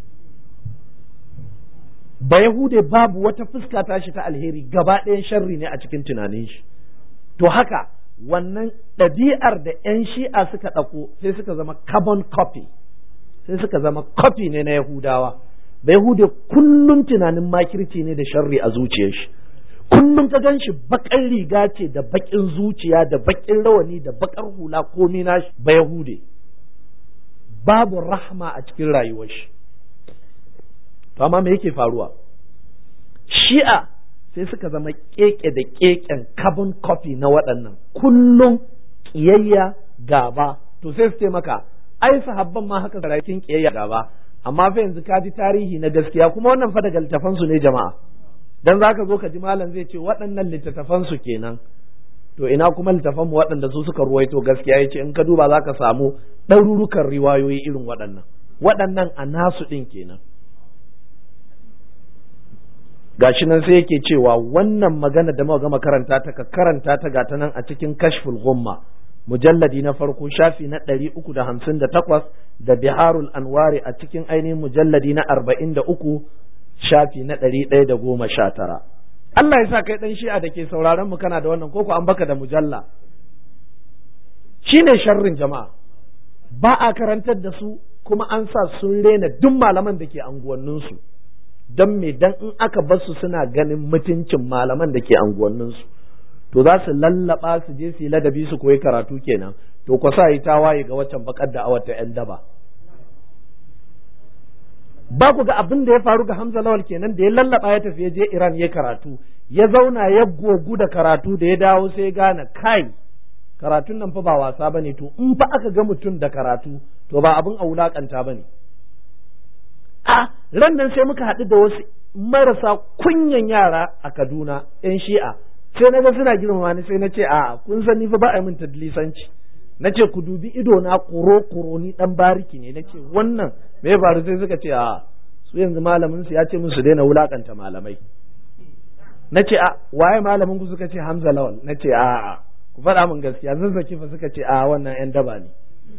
Ba Yahude babu wata fuska tashi ta alheri, gaba ɗayan sharri ne a cikin tunanin shi. To haka wannan ɗabi'ar da ‘yan shi'a suka ɗauko sai suka zama carbon copy, sai suka zama copy ne na Yahudawa. Bai Yahude kullum tunanin makirci ne da sharri a zuciyar shi, kullum ka gan shi baƙar riga ce da baƙin zuciya da baƙin rawani da baƙar hula komi na shi. Bai Yahude babu rahma a cikin rayuwar shi. To amma me yake faruwa? shi'a sai suka zama keke da keken carbon copy na waɗannan, kullum ƙiyayya gaba. To sai su ce maka ai sahabban ma haka karakin ƙiyayya gaba, amma fa yanzu ka ji tarihi na gaskiya, kuma wannan fa daga littafan su ne jama'a. Dan zaka zo ka ji malam zai ce waɗannan littattafan su kenan, to ina kuma littafan mu waɗanda su suka ruwaito gaskiya. Yace in ka duba zaka samu ɗarurukan riwayoyi irin waɗannan, waɗannan a nasu ɗin kenan. Gashi nan sai yake cewa wannan magana da muka gama karanta ta ka karanta ta gata nan a cikin Kashful Ghumma mujalladi na farko shafi na ɗari uku da hamsin da takwas da Biharul Anwari a cikin ainihin mujalladi na arba'in da uku shafi na ɗari ɗaya da goma sha tara. Allah ya sa kai ɗan shi'a da ke sauraron mu kana da wannan, koko an baka da mujalla. Shine sharrin jama'a, ba a karantar da su, kuma an sa sun rena duk malaman da ke anguwanninsu. Don me? Dan in aka bar su suna ganin mutuncin malaman da ke anguwanninsu, to za su lallaba su je su yi ladabi su koyi karatu kenan. To ku sa yi tawaye ga waccan bakar da awata yan daba. Ba ku ga abin da ya faru ga Hamza Lawal kenan, da ya lallaba ya tafi ya je Iran ya karatu, ya zauna ya gogu da karatu, da ya dawo sai ya gane kai karatun nan fa ba wasa bane. To in fa aka ga mutum da karatu, to ba abin a wulakanta bane. A ran nan sai muka haɗu da wasu marasa kunyan yara a Kaduna, ‘yan shi'a, sai na ga suna girmama ni, sai na ce a kun san ni fa ba a yi min tadlisanci. Na ce ku dubi ido na kuro kuro ni dan bariki ne. Na ce wannan me ya faru? Sai suka ce a su yanzu malamin su ya ce musu daina wulakanta malamai. Na ce a waye malamin ku? Suka ce Hamza Lawal. Na ce a ku faɗa min gaskiya. Zazzaki fa suka ce a wannan ‘yan daba ne.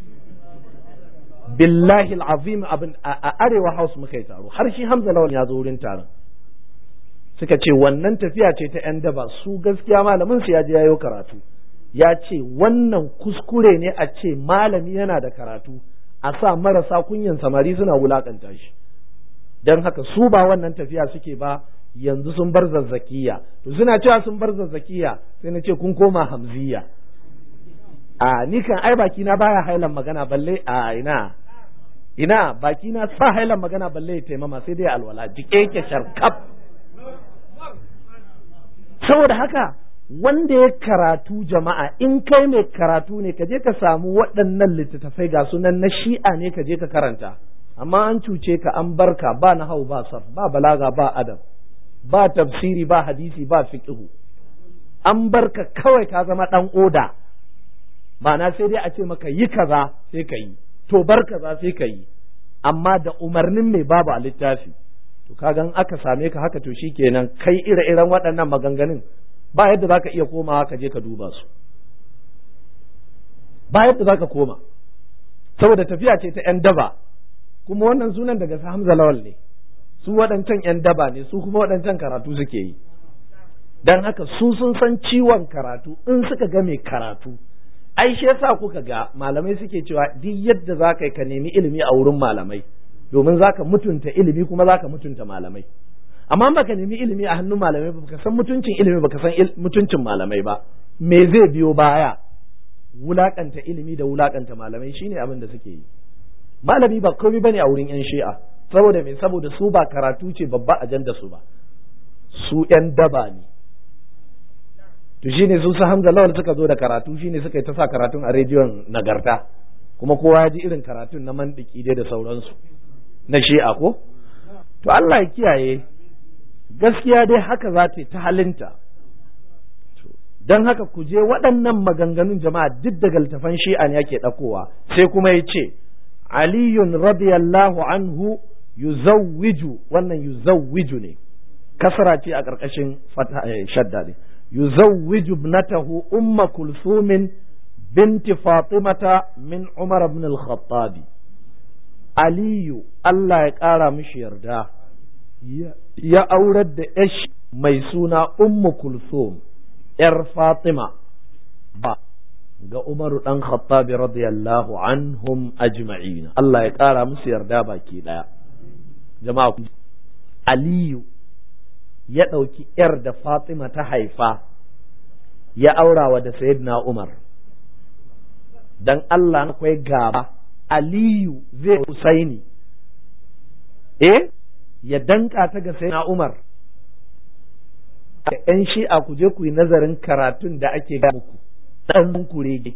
Billahi al'azim, abin a Arewa House muka yi taro, har shi Hamza Lawal ya zo wurin taron. Suka ce wannan tafiya ce ta ‘yan daba, su gaskiya malamin su ya je yayo karatu, ya ce wannan kuskure ne a ce malami yana da karatu a sa marasa kunyan samari suna wulakanta shi. Don haka su ba wannan tafiya suke ba, yanzu sun bar zazzakiya. To suna cewa sun bar zazzakiya, sai na ce kun koma hamziya. A ni kan ai baki na baya hailan magana balle a ina ina baki na sa hailan magana balle ya taimama, sai dai alwala jike yake sharkaf. Saboda haka wanda ya karatu jama'a, in kai mai karatu ne ka je ka samu waɗannan littattafai ga sunan na shi'a ne ka je ka karanta, amma an cuce ka, an barka ba nahau ba sarf ba balaga ba adab ba tafsiri ba hadisi ba fiqhu, an barka kawai ka zama dan oda. Ma'ana sai dai a ce maka yi kaza sai ka yi, to bar kaza sai ka yi, amma da umarnin mai babu a littafi. To kagan aka same ka haka, to shikenan kai ire-iren waɗannan maganganun ba yadda zaka iya komawa ka je ka duba su, ba yadda zaka koma, saboda tafiya ce ta ‘yan daba. Kuma wannan sunan daga su Hamza Lawal ne, su waɗancan ‘yan daba ne, su kuma waɗancan karatu suke yi. Dan haka su sun san ciwon karatu, in suka ga mai karatu. Ai shi yasa kuka ga malamai suke cewa duk yadda za ka yi ka nemi ilimi a wurin malamai, domin za ka mutunta ilimi kuma za ka mutunta malamai. Amma ba ka nemi ilimi a hannun malamai ba ka san mutuncin ilimi ba ka san mutuncin malamai ba, me zai biyo baya? Wulakanta ilimi da wulakanta malamai shine abin da suke yi. Malami ba komai bane a wurin yan shi'a, saboda me? Saboda su ba karatu ce babba ajanda su ba, su yan daba ne. To shine su su Hamza Lawal suka zo da karatu, shine suka yi ta sa karatun a rediyon Nagarta, kuma kowa ya ji irin karatun na mandiki dai da sauransu na shi'a ko. To Allah ya kiyaye, gaskiya dai haka za ta ta halinta. Don haka ku je waɗannan maganganun jama'a duk daga littafan shi'a ne yake ɗakowa. Sai kuma ya ce aliyun radiyallahu anhu yuzawwiju, wannan yuzawwiju ne, kasara ce a ƙarƙashin shadda ne. yuzawwiju ibnatahu umma kulsumin binti fatimata min umar ibn al-khattab. Aliyu Allah ya ƙara mishi yarda ya aurar da yashi mai suna ummu kulsum yar Fatima ba ga Umaru dan Khattab radiyallahu anhum ajma'in. Allah ya ƙara musu yarda baki daya. Jama'a, Aliyu ya ɗauki ‘yar da Fatima ta haifa ya aurawa da Sayyidina Umar. Dan Allah akwai gaba, Aliyu zai Husaini, eh, ya danka ta ga Sayyidina Umar, 'yan shi'a ku je ku yi nazarin karatun da ake ga muku ɗan kurege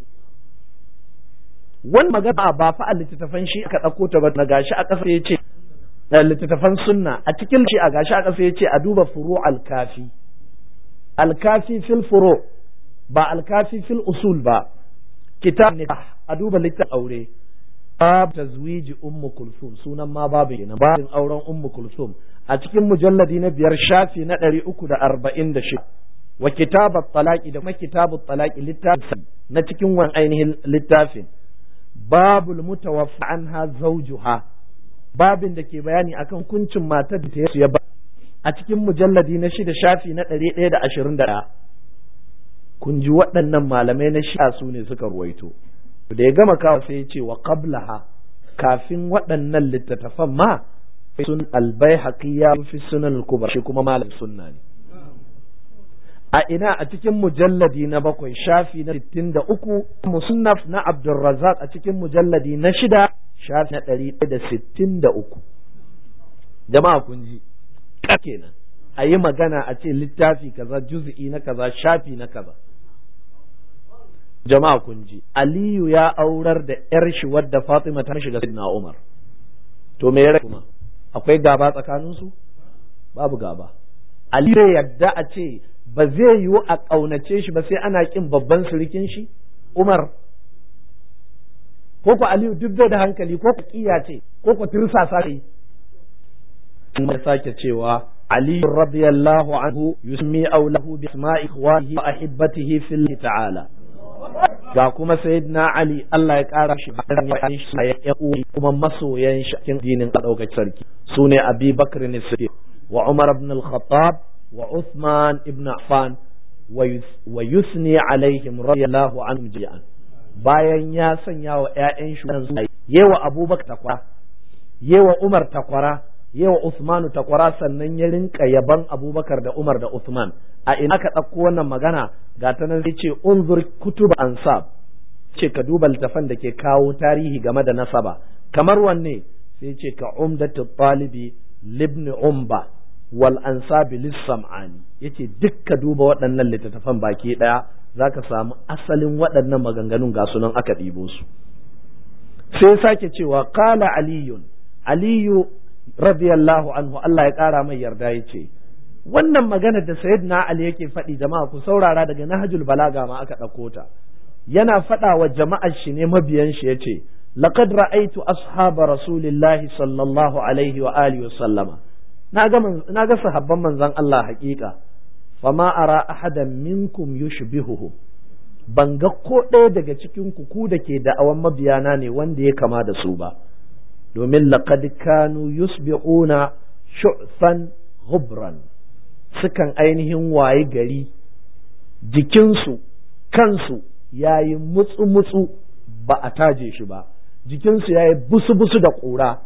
wani magana ba fa a littattafan shi aka ɗauko ta ba na gashi a ƙasa ya ce littattafan sunna a cikin shi a gashi a ƙasa ya ce a duba furu alkafi alkafi fil furu ba alkafi fil usul ba kitab ne a duba littafin aure bab tazwiji ummu kulsum sunan ma babu kenan babin auren ummu kulsum a cikin mujalladi na biyar shafi na ɗari uku da arba'in da shida wa kitabat talaqi da kuma kitabut talaqi littafin na cikin wani ainihin littafin babul mutawaffa anha zawjuha babin da ke bayani akan kuncin matar da ta ya ba a cikin mujalladi na shida shafi na ɗari ɗaya da ashirin da ɗaya kun ji waɗannan malamai na shi'a su ne suka ruwaito da ya gama kawo sai ya ce wa qablaha kafin waɗannan littattafan ma sun albayhaqi ya fi sunan al-kubra shi kuma malam sunna ne a ina a cikin mujalladi na bakwai shafi na sittin da uku musannaf na Abdulrazzaq a cikin mujalladi na shida shafi na ɗari da sittin da uku jama'a kun ji kenan a yi magana a ce littafi kaza juz'i na kaza shafi na kaza jama'a kun ji Aliyu ya aurar da yar shi wadda Fatima ta shiga Sayyidina Umar to me ya kuma akwai gaba tsakaninsu babu gaba Aliyu ya yadda a ce ba zai yiwu a ƙaunace shi ba sai ana ƙin babban surikin shi Umar ko ku Aliyu duk bai da hankali ko ku kiya ce ko ku tirsasa shi kuma sake cewa Ali radiyallahu anhu yusmi aulahu bi isma'i ikhwanihi wa ahibbatihi fil ta'ala ga kuma sayyidina Ali Allah ya kara shi bayan ya shi ya kuma masoyan shi cikin dinin daukar sarki sune Abi Bakr as-Siddiq wa Umar ibn al-Khattab wa Uthman ibn Affan wa yusni alaihim radiyallahu anhum jami'an bayan ya sanya wa ƴaƴan shi yewa Abubakar takwara yewa Umar takwara yewa Uthman takwara sannan ya rinka yaban Abubakar da Umar da Uthman a ina ka ɗauko wannan magana ga ta nan sai ce unzur kutub ansab ce ka duba littafan da ke kawo tarihi game da nasaba kamar wanne sai ce ka umdatu talibi libni umba wal ansabi lis-sam'ani yace duk ka duba waɗannan littattafan baki daya zaka samu asalin waɗannan maganganun ga sunan aka ɗibo su sai sake cewa qala aliyun aliyu radiyallahu anhu Allah ya ƙara mai yarda yace wannan magana da sayyidina Ali yake faɗi jama'a ku saurara daga nahjul balaga ma aka ɗauko ta yana faɗa wa jama'ar shi ne mabiyan shi yace laqad ra'aytu ashaba rasulillahi sallallahu alaihi wa alihi wa sallama na ga sahabban manzon Allah haƙiƙa fama ara ahadan minkum yushbihuhu ban ga ko ɗaya daga cikin ku ku da ke da'awan mabiyana ne wanda ya kama da su ba domin laqad kanu yusbi'una shu'san ghubran sukan ainihin waye gari jikinsu kansu yayi mutsu mutsu ba a taje shi ba jikinsu yayi busu busu da ƙura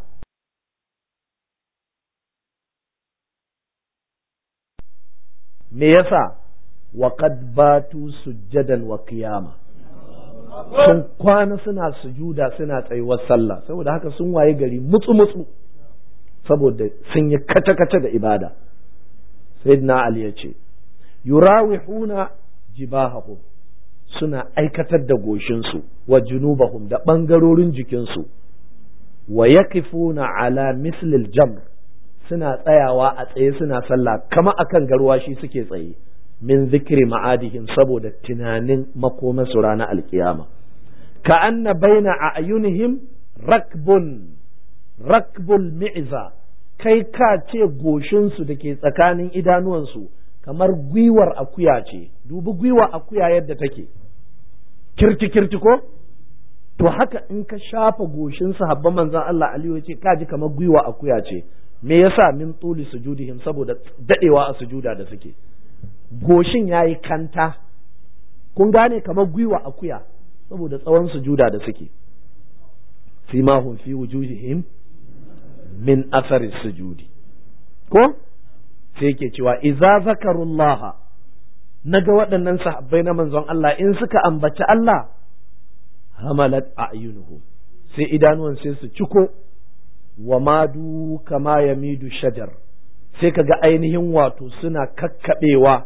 me yasa wa qad batu sujjadan wa qiyama sun kwana suna sujuda suna tsayuwar sallah saboda haka sun waye gari mutsu mutsu saboda sun yi kace kace da ibada sayyidina Ali ya ce yurawihuna jibahahum suna aikatar da goshinsu wa junubahum da bangarorin jikinsu wa yakifuna ala mislil jamr suna tsayawa a tsaye suna sallah kama akan garwashi suke tsaye min zikri ma'adihim saboda tunanin makomansu ranar alkiyama ka anna baina a'yunihim rakbun rakbul mi'za kai ka ce goshinsu da ke tsakanin idanuwansu kamar gwiwar akuya ce dubi gwiwar akuya yadda take kirti kirti ko to haka in ka shafa goshin sahabban manzon Allah Aliyu ya ce ka ji kamar gwiwa akuya ce me yasa min tuli sujudihim saboda dadewa a sujuda da suke goshin yayi kanta kun gane kamar gwiwa akuya saboda tsawon sujuda da suke simahum fi wujuhihim min athari sujudi ko sai yake cewa idza zakarullaha naga waɗannan sahabbai na manzon Allah in suka ambaci Allah hamalat a'yunuhum sai idanuwan sai su ciko wa madu kama yamidu shajar sai ka ga ainihin wato suna kakkaɓewa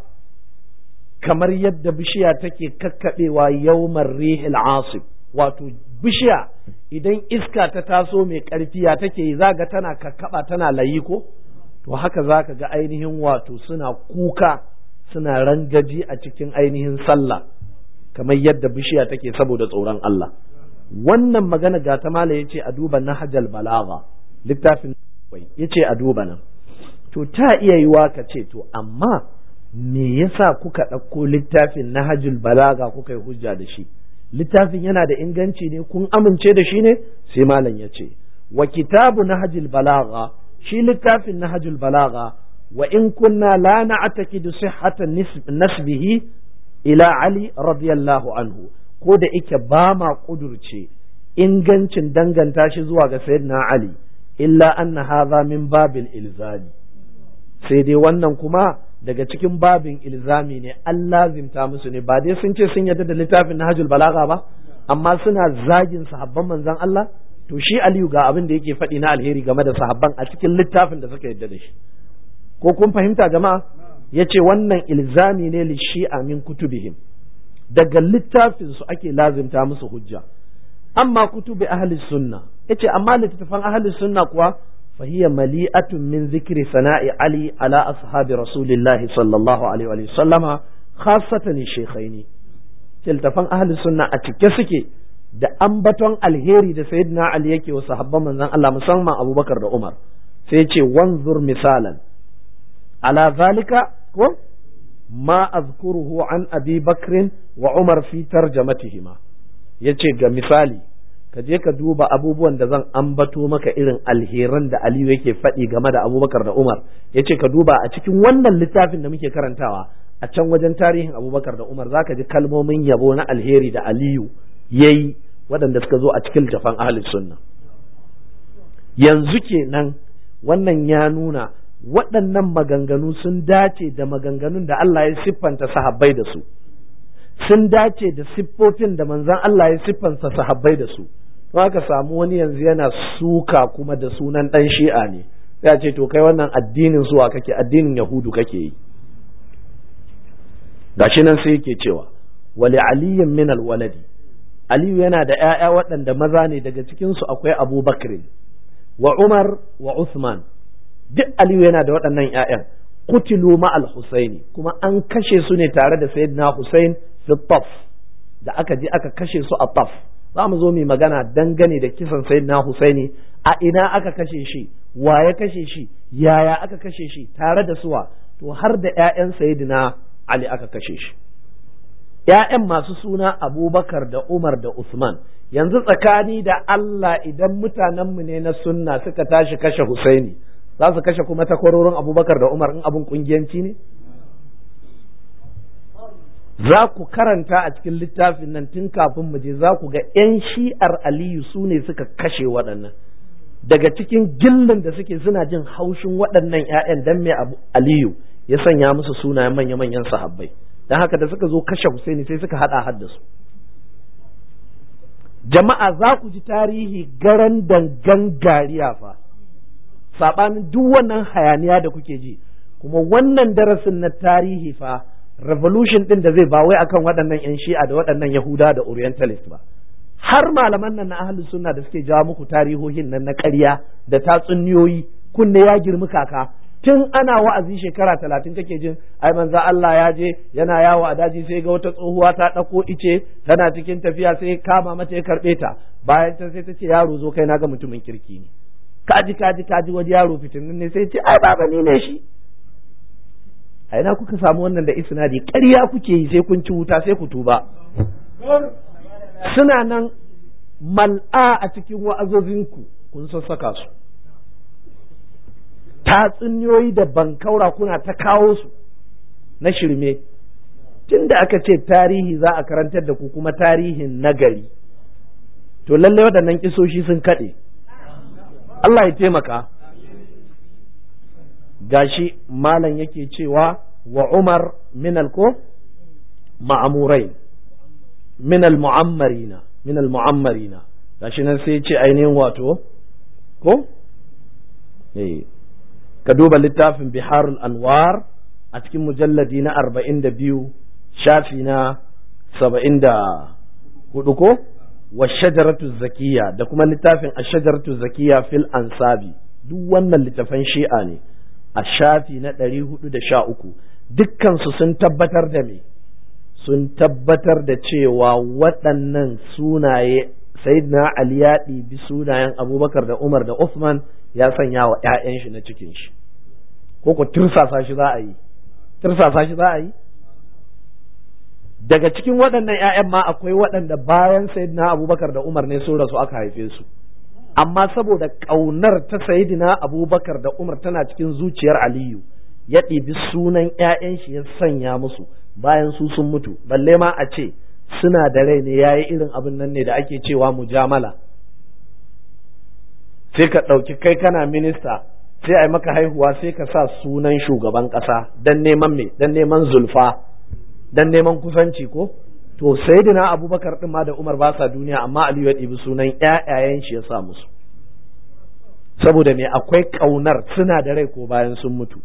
kamar yadda bishiya take kakkaɓewa yawmar rihil asif, wato bishiya idan iska ta taso mai ƙarfi ya take yi za ga tana kakkaɓa tana layi ko, to haka za ka ga ainihin wato suna kuka suna rangaji a cikin ainihin sallah kamar yadda bishiya take saboda tsoron Allah. Wannan magana ga ta mala yace a duba Nahjal Balagha littafin yace a duba nan. To ta iya yiwa ka ce to amma me yasa kuka ɗauko littafin Nahjul Balagha kuka yi hujja da shi? Littafin yana da inganci ne, kun amince da shi ne? Sai malam yace wa kitabu Nahjul Balagha, shi littafin Nahjul Balagha wa in kunna la na'taqidu sihhatan nasbihi ila Ali radiyallahu anhu, ko da ike ba ma kudurce ingancin danganta shi zuwa ga sayyidina Ali, illa anna hadha min babil ilzami, sai dai wannan kuma daga cikin babin ilzami ne, an lazimta musu ne. Ba dai sun ce sun yarda da littafin Nahjul Balagha ba, amma suna zagin sahabban manzon Allah. To shi Aliyu ga abin da yake faɗi na alheri game da sahabban a cikin littafin da suka yarda da shi, ko kun fahimta jama'a? Yace wannan ilzami ne li shi'a min kutubihim, daga littafin su ake lazimta musu hujja. Amma kutubi ahli sunna, yace amma littafan ahli sunna kuwa fahiya mali'atun min zikri sana'i Ali ala ashabi rasulillahi sallallahu alaihi wa sallama, khassatan shaykhaini. Littafan ahli sunna a cike suke da ambaton alheri da sayyidina Ali yake wa sahabban manzon Allah, musamman Abubakar da Umar. Sai yace wanzur misalan ala zalika ko ma azkuruhu an Abi Bakrin wa Umar fi tarjamatihima. Yace ga misali ka je ka duba abubuwan da zan ambato maka irin alheran da Aliyu yake faɗi game da Abubakar da Umar. Yace ka duba a cikin wannan littafin da muke karantawa, a can wajen tarihin Abubakar da Umar zaka ji kalmomin yabo na alheri da Aliyu yayi waɗanda suka zo a cikin littafan ahlus sunna. Yanzu kenan wannan ya nuna waɗannan maganganu sun dace da maganganun da Allah ya siffanta sahabbai da su, sun dace da siffofin da manzon Allah ya siffanta sahabbai da su. To aka samu wani yanzu yana suka kuma da sunan ɗan shi'a ne, sai ce to kai wannan addinin suwa kake, addinin Yahudu kake yi. Gashi nan sai yake cewa wali aliyin min alwaladi, Aliyu yana da ‘ya'ya waɗanda maza ne, daga cikinsu akwai Abu Bakr wa Umar wa Uthman. Duk Aliyu yana da waɗannan ‘ya'yan, kutilu ma al-Husaini, kuma an kashe su ne tare da Sayyidina Husain fi Taf, da aka je aka kashe su a Taf. Za mu zo mu magana dangane da kisan Sayyidina Husaini, a ina aka kashe shi, wa ya kashe shi, yaya aka kashe shi, tare da suwa, to har da ‘ya'yan Sayyidina Ali aka kashe shi. ‘Ya'yan masu suna Abubakar da Umar da Usman, yanzu tsakani da Allah idan mutanenmu ne na sunna suka tashi kashe Husaini, za su kashe kuma takwarorin Abubakar da Umar in abin kungiyanci ne? Za ku karanta a cikin littafin nan tun kafin mu je, za ku ga ‘yan shi'ar Aliyu su ne suka kashe waɗannan. Daga cikin gillin da suke suna jin haushin waɗannan ‘ya'yan dan mai Aliyu ya sanya musu sunayen manya-manyan sahabbai. Don haka da suka zo kashe Husaini sai suka haɗa haddasu. Jama'a za ku ji tarihi garan dangan gariya fa, saɓanin duk wannan hayaniya da kuke ji, kuma wannan darasin na tarihi fa revolution ɗin da zai ba wai akan waɗannan 'yan shi'a da waɗannan Yahuda da Orientalist ba, har malaman nan na ahlus sunna da suke jawo muku tarihohin nan na ƙarya da tatsuniyoyi, kunne ya girmi kaka. Tun ana wa'azi shekara talatin kake jin ai manzo Allah ya je yana yawo a daji sai ga wata tsohuwa ta ɗauko ice tana cikin tafiya sai kama mata ya karɓe ta, bayan ta sai ta ce yaro zo kai naga mutumin kirki ne, kaji kaji kaji wani yaro fitinin ne, sai ce ai baba ni ne shi. A ina kuka samu wannan da isnadi? Ƙarya kuke yi, sai kun ci wuta sai ku tuba. Suna nan mal'a a cikin wa'azozinku kun sassaka su, tatsuniyoyi da bankaura kuna ta kawo su na shirme. Tun da aka ce tarihi za a karantar da ku kuma tarihin nagari, to lalle waɗannan kisoshi sun kaɗe. Allah ya taimaka. Gashi malam yake cewa wa Umar min al-ko ma'amurai min al-mu'ammarina min al-mu'ammarina, gashi nan sai ce ainihin wato ko eh ka duba littafin biharul anwar a cikin mujalladi na arba'in da biyu shafi na saba'in da hudu ko wa shajaratu zakiya da kuma littafin ashajaratu zakiya fil ansabi duk wannan littafan shi'a ne a shafi na ɗari hudu da sha uku dukkansu sun tabbatar da me sun tabbatar da cewa waɗannan sunaye sayyidina Ali ya ɗibi sunayen Abubakar da Umar da Uthman ya sanya wa ‘ya'yan shi na cikin shi ko ko tirsasa shi za a yi tirsasa shi za a yi daga cikin waɗannan ‘ya'yan ma akwai waɗanda bayan sayyidina Abubakar da Umar ne sun rasu aka haife su amma saboda ƙaunar ta sayyidina Abubakar da Umar tana cikin zuciyar Aliyu ya ɗibi sunan ‘ya'yan shi ya sanya musu bayan su sun mutu balle ma a ce suna da rai ne yayi irin abin nan ne da ake cewa mujamala sai ka ɗauki kai kana minista sai a yi maka haihuwa sai ka sa sunan shugaban ƙasa dan neman me dan neman zulfa dan neman kusanci ko to sayyidina Abubakar din ma da Umar ba sa duniya amma Aliyu ya ɗibi sunan ƴaƴayen shi ya sa musu saboda me akwai ƙaunar suna da rai ko bayan sun mutu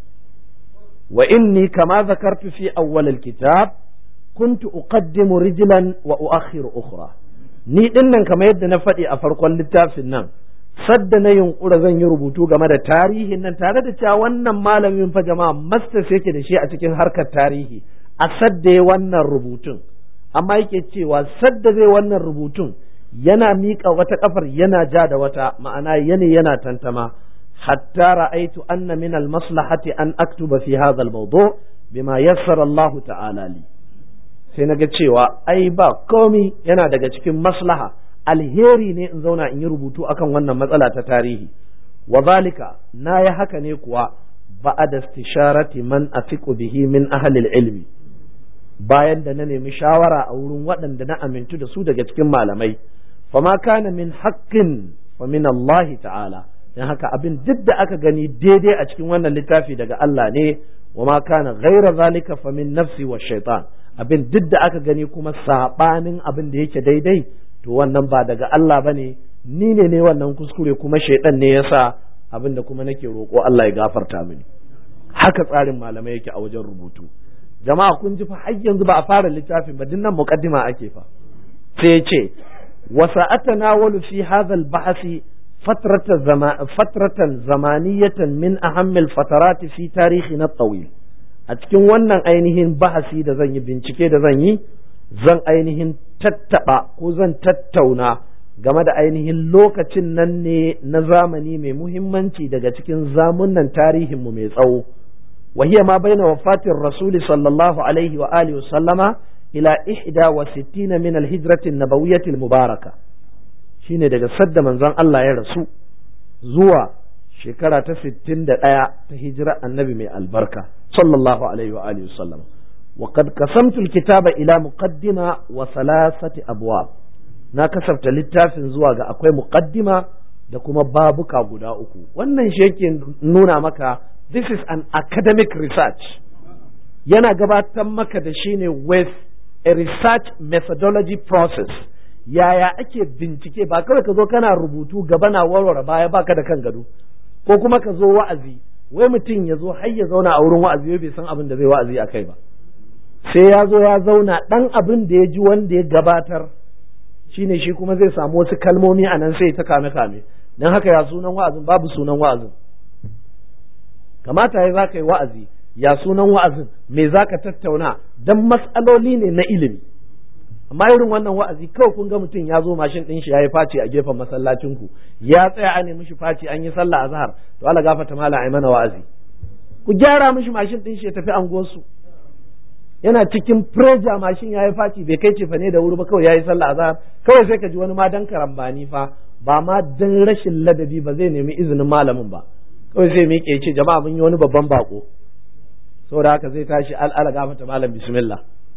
wa inni kama zakartu fi awwal alkitab kuntu uqaddimu rijlan wa uakhiru ukhra ni dinnan kamar yadda na faɗi a farkon littafin nan sadda na yunkura zan yi rubutu game da tarihin nan tare da cewa wannan malamin fa jama'a masters yake da shi a cikin harkar tarihi a sadda ya wannan rubutun amma yake cewa sadda zai wannan rubutun yana miƙa wata kafar yana ja da wata ma'ana yana yana tantama hatta ra'aitu anna min al-maslahati an aktuba fi hadha al-mawdu' bima yassara Allah ta'ala li sai naga cewa ai ba komi yana daga cikin maslaha alheri ne in zauna in yi rubutu akan wannan matsala ta tarihi wa zalika na yi haka ne kuwa ba'da istisharati man afiqu bihi min ahli al-ilmi bayan da na nemi shawara a wurin waɗanda na amintu da su daga cikin malamai fama kana min haqqin fa min Allah ta'ala dan haka abin duk da aka gani daidai a cikin wannan littafi daga Allah ne wa ma kana ghaira zalika fa min nafsi wa shaitan abin duk da aka gani kuma sabanin abin da yake daidai to wannan ba daga Allah bane ni ne ne wannan kuskure kuma shaitan ne yasa abin da kuma nake roƙo Allah ya gafarta mini haka tsarin malamai yake a wajen rubutu jama'a kun ji fa har yanzu ba a fara littafin ba dinnan muqaddima ake fa sai ya ce wa sa'atanawalu fi hadha al-bahthi فترة زمان فترة زمانية من أهم الفترات في تاريخنا الطويل أتكلم wannan ainihin bahasi da zan yi bincike da zan yi zan ainihin tattaba ko zan tattauna game da ainihin lokacin nan ne na zamani mai muhimmanci daga cikin zamunan tarihinmu mai tsawo wa hiya ma baina wafatir rasuli sallallahu alaihi wa alihi wa sallama ila ihda wa sittina min al-hijrati an-nabawiyyah al-mubarakah shine daga sadda manzon Allah ya rasu zuwa shekara ta sittin da ɗaya ta hijira annabi mai albarka sallallahu alaihi wa alihi wasallam wa qad qasamtu alkitaba ila muqaddima wa salasati abwab na kasafta littafin zuwa ga akwai muqaddima da kuma babuka guda uku wannan shi yake nuna maka this is an academic research yana gabatar maka da shine with a research methodology process yaya ake bincike ba kawai ka zo kana rubutu gaba na warware baya baka da kan gado ko kuma ka zo wa'azi wai mutum ya zo har ya zauna a wurin wa'azi bai san abin da zai wa'azi a kai ba sai ya zo ya zauna dan abin da ya ji wanda ya gabatar shine shi kuma zai samu wasu kalmomi a nan sai ta kame kame dan haka ya sunan wa'azin babu sunan wa'azin kamata ya za ka yi wa'azi ya sunan wa'azin me za ka tattauna dan mas'aloli ne na ilimi amma irin wannan wa'azi kawai kun ga mutum ya zo mashin din shi yayi faci a gefen masallacin ku ya tsaya a nemi shi faci an yi sallah azhar to Allah gafarta mala ai mana wa'azi ku gyara mishi mashin din shi ya tafi anguwar su yana cikin pressure mashin yayi faci bai kai cefa ne da wuri ba kawai yayi sallah azhar kawai sai ka ji wani ma dan karambani fa ba ma dan rashin ladabi ba zai nemi izinin malamin ba kawai sai miƙe ce jama'a mun yi wani babban bako saboda haka zai tashi Allah gafarta malam bismillah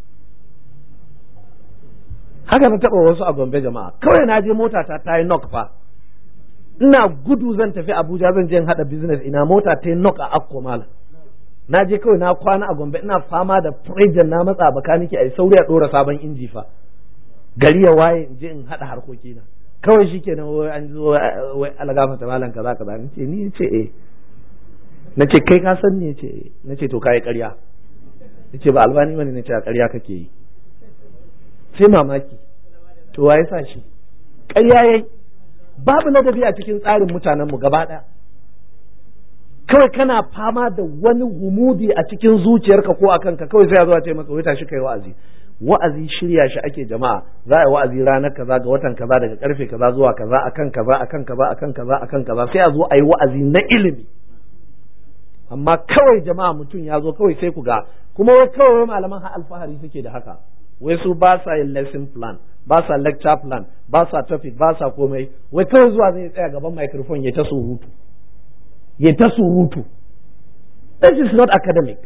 haka na taɓa wasu a Gombe jama'a kawai na je mota ta ta yi knock fa ina gudu zan tafi Abuja zan je in haɗa business ina mota ta yi knock a Akko Malam na je kawai na kwana a Gombe ina fama da pressure na matsa bakaniki ai sauri a ɗora sabon inji fa gari ya waye in je in haɗa harkoki na kawai shikenan wai an zo wai algafa ta malam kaza kaza ni ce ni ce eh na ce kai ka san ne ce na ce to kai ƙarya ya ce ba albani bane na ce a ƙarya kake yi sai mamaki to waye sa shi ƙarya yayi babu ladabi a cikin tsarin mutanen mu gaba ɗaya kawai kana fama da wani humudi a cikin zuciyarka ko a kanka kawai sai ya zo a ce maka wai tashi kai wa'azi wa'azi shirya shi ake jama'a za a yi wa'azi ranar kaza ga watan kaza daga karfe kaza zuwa kaza akan kaza akan kaza akan kaza akan kaza sai a zo a yi wa'azi na ilimi amma kawai jama'a mutum ya zo kawai sai ku ga kuma wai kawai malaman ha alfahari suke da haka wai su ba sa yin lesson plan ba sa lecture plan ba sa topic ba sa komai wai kawai zuwa zai tsaya gaban microphone ya ta surutu ya ta surutu this is not academic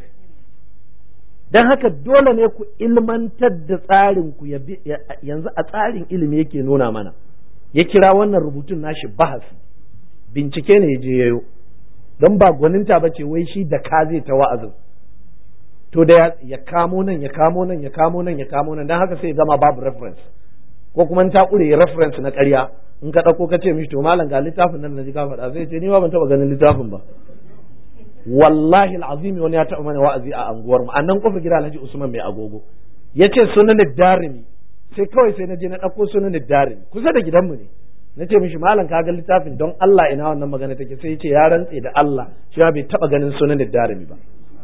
don haka dole ne ku ilmantar da tsarin ku yanzu a tsarin ilimi yake nuna mana ya kira wannan rubutun nashi bahasi bincike ne ya je yayo don ba gwaninta ba ce wai shi da ka zai ta wa'azin to da ya kamo nan ya kamo nan ya kamo nan ya kamo nan don haka sai ya gama babu reference ko kuma ta ƙure reference na ƙarya in ka ɗauko ka ce mishi to malam ga littafin nan da ji ka faɗa zai ce ni ba ban taɓa ganin littafin ba wallahi al'azim wani ya taɓa mana wa'azi a anguwar mu annan kofar gida Alhaji Usman mai agogo yace sunan darimi sai kawai sai na je na ɗauko sunan darimi kusa da gidanmu ne na ce mishi malam ka ga littafin don Allah ina wannan magana take sai yace ya rantse da Allah shi bai taɓa ganin sunan darimi ba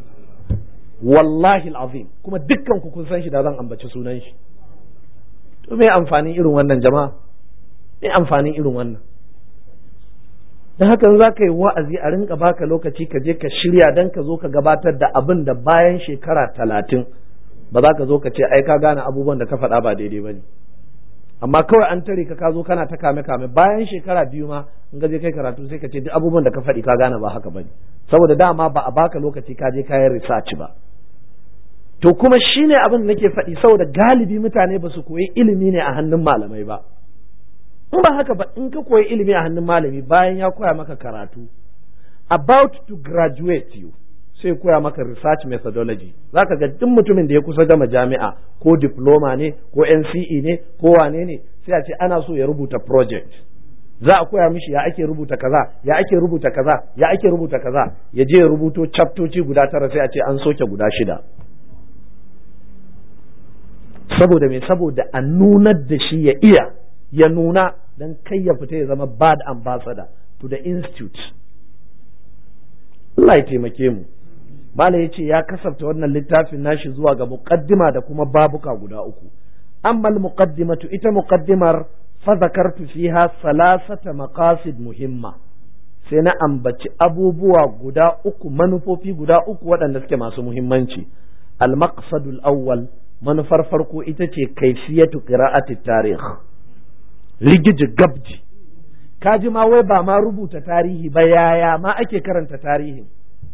wallahi al'azim kuma dukkan ku kun san shi da zan ambaci sunan shi to me amfanin irin wannan jama'a me amfanin irin wannan da hakan za ka yi wa'azi a rinka baka lokaci ka je ka shirya don ka zo ka gabatar da abin da bayan shekara talatin ba za ka zo ka ce ai ka gane abubuwan da ka faɗa ba daidai ba ne amma kawai an tare ka ka zo kana ta kame kame bayan shekara biyu ma in ka je kai karatu sai ka ce duk abubuwan da ka faɗi ka gane ba haka ba ne saboda dama ba a baka lokaci ka je kayan research ba to kuma shine abin da nake faɗi saboda galibi mutane ba su koyi ilimi ne a hannun malamai ba in ba haka ba in ka koyi ilimi a hannun malami bayan ya koya maka karatu about to graduate you sai koya maka research methodology zaka ga duk mutumin da ya kusa gama jami'a ko diploma ne ko N C E ne ko wane ne sai a ce ana so ya rubuta project za a koya mishi ya ake rubuta kaza ya ake rubuta kaza ya ake rubuta kaza ya je ya rubuto chaptoci guda tara sai a ce an soke guda shida saboda me saboda a nunar da shi ya iya ya nuna dan kai ya fita ya zama bad ambassador to the institute Allah ya taimake mu Bala ya ce ya kasafta wannan littafin nashi zuwa ga muqaddima da kuma babuka guda uku amma muqaddimatu ita muqaddimar fa zakartu fiha salasata maqasid muhimma sai na ambaci abubuwa guda uku manufofi guda uku waɗanda suke masu muhimmanci al maqsadul awwal manufar farko ita ce kaifiyatu qira'ati tarikh rigiji gabji kaji ma wai ba ma rubuta tarihi ba yaya ma ake karanta tarihin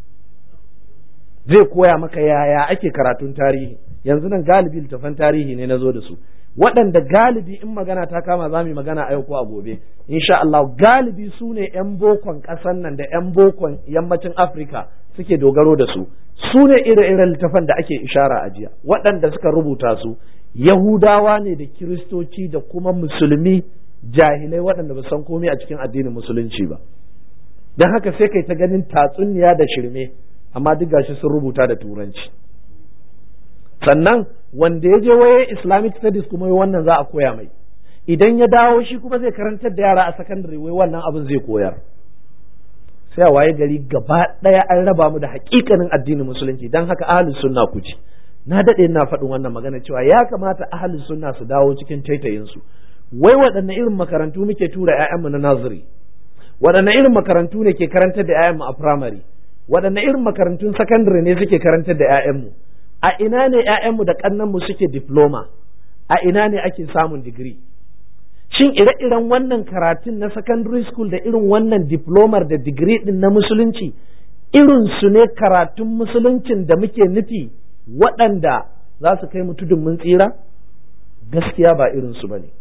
zai koya maka yaya ake karatun tarihi yanzu nan galibi littafan tarihi ne nazo da su waɗanda galibi in magana ta kama za mu magana a yau ko a gobe insha Allah galibi su ne yan bokon ƙasar nan da yan bokon yammacin Afirka suke dogaro da su su ne ire-iren littafan da ake ishara a jiya waɗanda suka rubuta su Yahudawa ne da Kiristoci da kuma musulmi jahilai waɗanda ba san komai a cikin addinin musulunci ba don haka sai kai ta ganin tatsuniya da shirme amma duk gashi sun rubuta da turanci sannan wanda ya je waye Islamic studies kuma wannan za a koya mai idan ya dawo shi kuma zai karantar da yara a sakandare wai wannan abin zai koyar sai a waye gari gaba ɗaya an raba mu da hakikanin addinin musulunci don haka ahlus sunna ku ji na daɗe ina faɗin wannan magana cewa ya kamata ahlus sunna su dawo cikin taitayinsu wai waɗanne irin makarantu muke tura ƴaƴanmu na naziri waɗanne irin makarantu ne ke karantar da ƴaƴanmu a primary waɗanne irin makarantun sakandare ne suke karantar da ƴaƴanmu a ina ne ƴaƴanmu da ƙannanmu suke diploma a ina ne ake samun digiri shin ire-iren wannan karatun na secondary school da irin wannan diplomar da digiri din na musulunci irin su ne karatun musuluncin da muke nufi waɗanda za su kai mu tudun mun tsira gaskiya ba irin su bane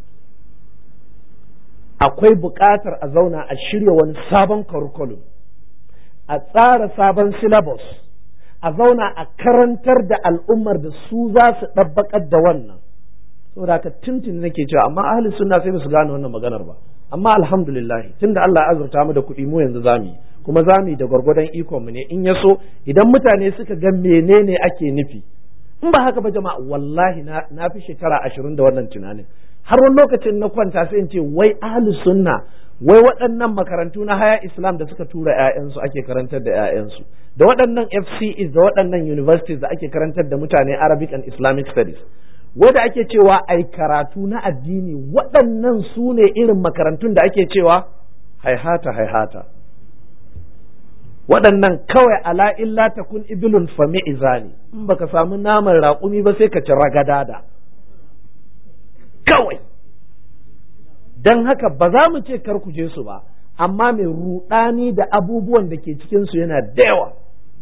akwai buƙatar a zauna a shirya wani sabon curriculum a tsara sabon syllabus a zauna a karantar da al'ummar da su za su ɗabbaƙar da wannan saboda haka tuntun nake cewa amma ahli sunna sai ba su gane wannan maganar ba amma alhamdulillah tunda Allah ya azurta mu da kuɗi mu yanzu zamu yi kuma za mu yi da gwargwadon ikon mu ne. In ya so idan mutane suka ga menene ake nufi, in ba haka ba jama'a wallahi na, na fi shekara ashirin da wannan tunanin, har wani lokacin na kwanta sai in ce wai ahlus sunna, wai waɗannan makarantu na haya islam da suka tura 'ya'yansu ake karantar da 'ya'yansu, da waɗannan F C Es da waɗannan universities da ake karantar da mutane Arabic and Islamic studies, wanda ake cewa ai karatu na addini, waɗannan su ne irin makarantun da ake cewa haihata haihata, waɗannan kawai ala illa takun ibilun fami izani, in baka samu naman raƙumi ba sai ka ci ragadada kawai. Don haka ba za mu ce kar ku je su ba, amma mai ruɗani da abubuwan da ke cikinsu yana da yawa.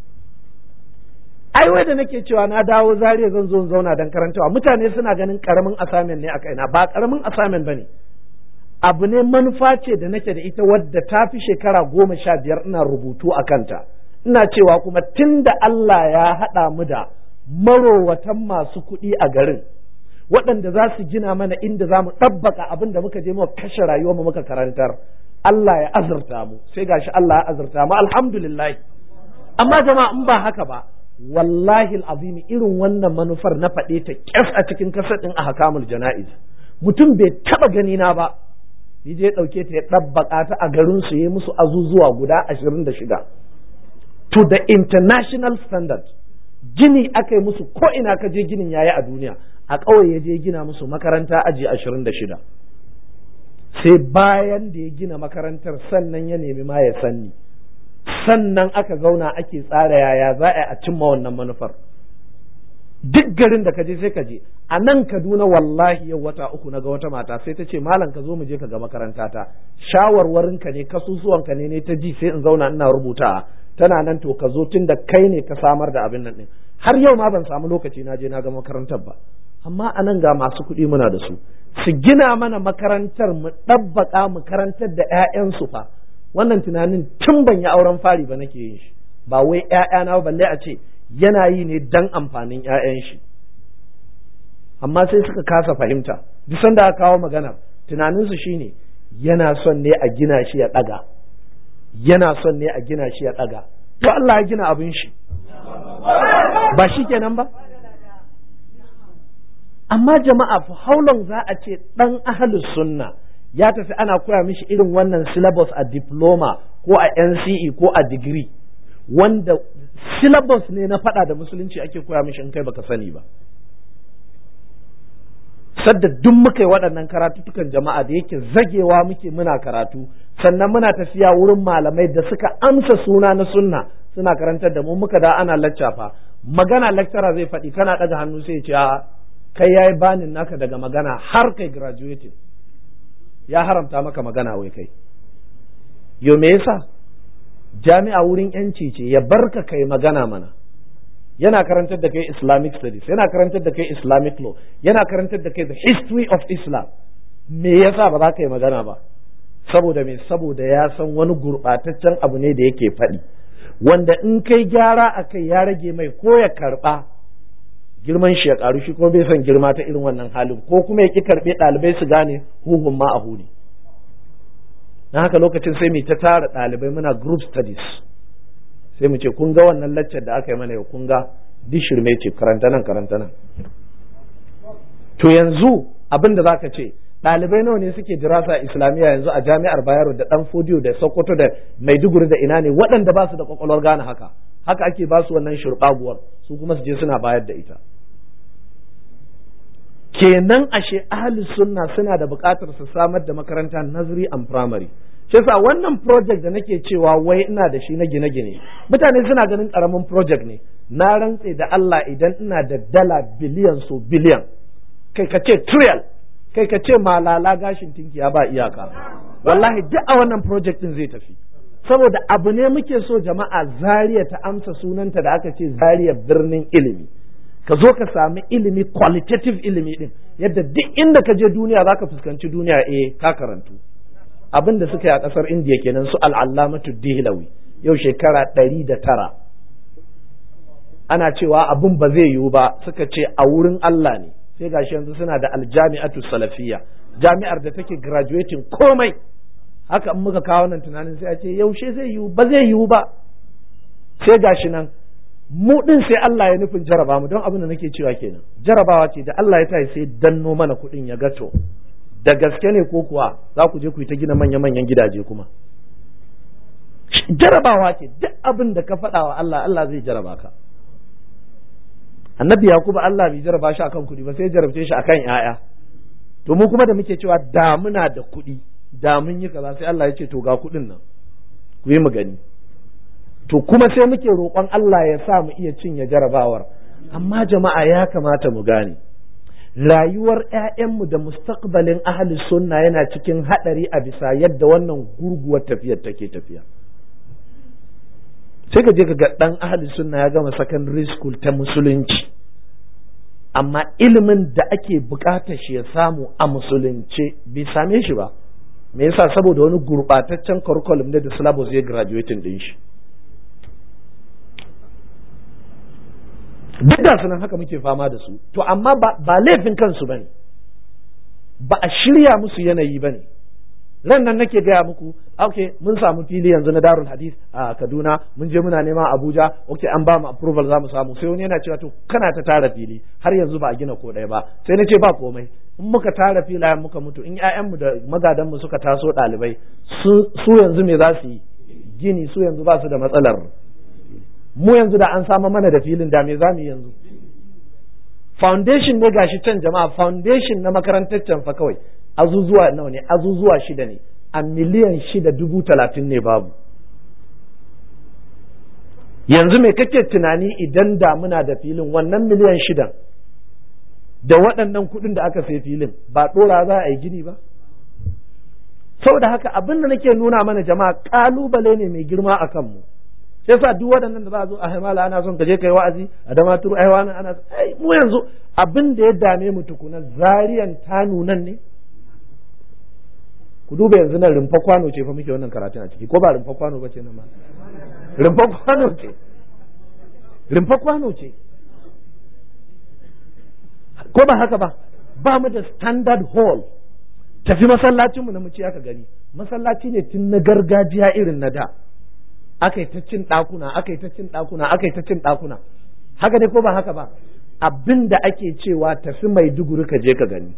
Ai wai da nake cewa na dawo Zariya zan zo zauna don karantawa, mutane suna ganin karamin assignment ne a kaina, ba karamin assignment bane, abu ne manufa ce da nake da ita wadda ta fi shekara goma sha biyar ina rubutu a kanta. Ina cewa kuma tun da Allah ya haɗa mu da marowatan masu kuɗi a garin, waɗanda za su gina mana inda za mu ɗabbaka abin da muka je muka kashe rayuwarmu muka karantar, Allah ya azurta mu, sai gashi Allah ya azurta mu, alhamdulillah. Amma jama'a in ba haka ba, wallahi al'azimi irin wannan manufar na faɗe ta kyas a cikin kasar ɗin ahkamul jana'iz, mutum bai taɓa gani na ba, ni je ɗauke ta ya ɗabbaka ta a garin su yi musu azuzuwa guda ashirin da shida to the international standard. Gini aka yi musu ko ina ka je ginin yayi a duniya, a ƙauye ya je gina musu makaranta aji ashirin da shida, sai bayan da ya gina makarantar sannan ya nemi ma ya sanni, sannan aka zauna ake tsara yaya za a cimma wannan manufar. Duk garin da ka je sai ka je, a nan Kaduna wallahi yau wata uku na ga wata mata sai ta ce malam ka zo mu je ka ga makaranta ta, shawarwarinka ne kasusuwanka ne ne ta ji sai in zauna ina rubuta, tana nan to ka zo tun da kai ne ka samar da abin nan din. Har yau ma ban samu lokaci na je na ga makarantar ba, amma a nan ga masu kuɗi muna da su, su gina mana makarantar mu ɗabbaƙa mu karantar da 'ya'yansu fa. Wannan tunanin tun ban yi auren fari ba nake yin shi, ba wai 'ya'yana balle a ce yana yi ne dan amfanin 'ya'yan shi. Amma sai suka kasa fahimta, duk sanda aka kawo magana tunaninsu shine yana son ne a gina shi ya ɗaga, yana son ne a gina shi ya ɗaga. To Allah ya gina abin shi, ba shi kenan ba. Amma jama'a fa how long za a ce ɗan ahlus sunna ya tafi ana koya mishi irin wannan syllabus a diploma ko a N C E ko a degree, wanda syllabus ne na faɗa da musulunci ake koya mishi in kai baka sani ba. Sadda duk muka yi waɗannan karatutukan jama'a da yake zagewa muke muna karatu, sannan muna tafiya wurin malamai da suka amsa suna na sunna suna karantar da mu, muka da ana laccafa magana lecturer zai faɗi kana ɗaga hannu sai ce kai yayi banin naka daga magana har kai graduating, ya haramta maka magana wai kai. Yo me yasa? Jami'a wurin yanci ce, ya barka kai magana mana. Yana karantar da kai Islamic studies, yana karantar da kai Islamic law, yana karantar da kai the history of Islam. Me yasa ba za ka yi magana ba? Saboda me? Saboda ya san wani gurɓataccen abu ne da yake faɗi, wanda in kai gyara a kai ya rage mai ko ya karɓa girman shi ya ƙaru, shi kuma bai son girma ta irin wannan halin, ko kuma ya ƙi karɓe ɗalibai su gane huhun ma a huni. Na haka lokacin sai mu ta tara ɗalibai muna group studies, sai mu ce kun ga wannan laccar da aka yi mana yau, kun ga duk shirme ce, karanta nan karanta nan. To yanzu abin da zaka ce ɗalibai nawa ne suke dirasa islamiyya yanzu a jami'ar Bayero da Dan Fodiyo da Sokoto da Maiduguri da ina ne, waɗanda ba su da kwakwalwar gane haka, haka ake ba su wannan shurɓaguwar, su kuma su je suna bayar da ita. Kenan ashe ahli sunna suna da buƙatar su samar da makaranta nursery and primary. Shi yasa wannan project da nake cewa wai ina da shi na gine-gine, mutane suna ganin ƙaramin project ne. Na rantse da Allah idan ina da dala biliyan so biliyan, kai ka ce trillion, kai ka ce malala gashin tinkiya ba iyaka, wallahi duk a wannan project din zai tafi. Saboda abu ne muke so jama'a Zaria ta amsa sunanta da aka ce Zaria birnin ilimi. Ka zo ka sami ilimi, qualitative ilimi din, yadda duk inda ka je duniya za ka fuskanci duniya, eh ka karantu. Abin da suka yi a ƙasar Indiya kenan su al'allamatu Dihlawi yau shekara ɗari da tara. Ana cewa abin ba zai yiwu ba, suka ce a wurin Allah ne, sai gashi yanzu suna da aljami'atu salafiyya, jami'ar da take graduating komai haka in muka kawo nan tunanin sai a ce yaushe zai yiwu, ba zai yiwu ba. Sai gashi nan mu din sai Allah ya nufin jaraba mu, don abin da nake cewa kenan jarabawa ce da Allah ya tayi sai danno mana kuɗin ya gato da gaske ne ko kuwa za ku je ku yi ta gina manya-manyan gidaje kuma. Jarabawa ce, duk abin da ka faɗa wa Allah, Allah zai jaraba ka. Annabi Yakubu Allah bai jaraba shi akan kuɗi ba, sai jarabce shi akan 'ya'ya. To mu kuma da muke cewa da muna da kuɗi da mun yi kaza, sai Allah ya ce to ga kuɗin nan ku yi mu gani. To kuma sai muke roƙon Allah ya sa mu iya cinye jarabawar. Amma jama'a ya kamata mu gane rayuwar ‘ya'yanmu da mustaqbalin ahli sunna yana cikin haɗari a bisa yadda wannan gurguwar tafiyar take tafiya. Sai ka je ka ga ɗan ahli sunna ya gama secondary school ta musulunci, amma ilimin da ake buƙatar shi ya samu a musulunce bai same shi ba. Me yasa? Saboda wani gurɓataccen curriculum da syllabus ya graduating ɗin shi. Duk da sunan haka muke fama da su, to amma ba laifin kansu ba ne, ba a shirya musu yanayi ba ne. Ran nan nake gaya muku, ok mun samu fili yanzu na Darul Hadith a Kaduna, mun je muna nema Abuja, ok an ba mu approval za mu samu. Sai wani yana cewa to kana ta tara fili har yanzu ba a gina ko ɗaya ba. Sai na ce ba komai, in muka tara filayen muka mutu, in ƴaƴanmu da magadanmu suka taso ɗalibai, su yanzu me za su yi? Gini. Su yanzu ba su da matsalar. Mu yanzu da an samu mana da filin da me za mu yi yanzu? Foundation ne gashi can jama'a, foundation na makarantar can fa kawai azuzuwa nawa ne? Azuzuwa shida ne, a miliyan shida dubu talatin ne babu. Yanzu me kake tunani idan da muna da filin wannan miliyan shidan da waɗannan kuɗin da aka sai filin ba ɗora za a yi gini ba? Saboda haka abin da nake nuna mana jama'a ƙalubale ne mai girma a kanmu. Sai sa duk waɗannan da za a zo a haimala ana son ka je kai wa'azi a dama turu ai wani ana ai mu yanzu abin da ya dame mu tukuna zariyan ta nunan ne. Ku duba yanzu nan rumfa kwano ce fa muke wannan karatun a ciki, ko ba rumfa kwano ba ce nan ma? Rumfa kwano ce, rumfa kwano ce, ko ba haka ba? Ba mu da standard hall. Tafi masallacinmu na muci aka gani, masallaci ne tun na gargajiya irin na da. Aka yi ta cin ɗakuna, aka yi ta cin ɗakuna, aka yi ta cin ɗakuna. Haka dai ko ba haka ba? Abin da ake cewa tafi Maiduguri ka je ka gani.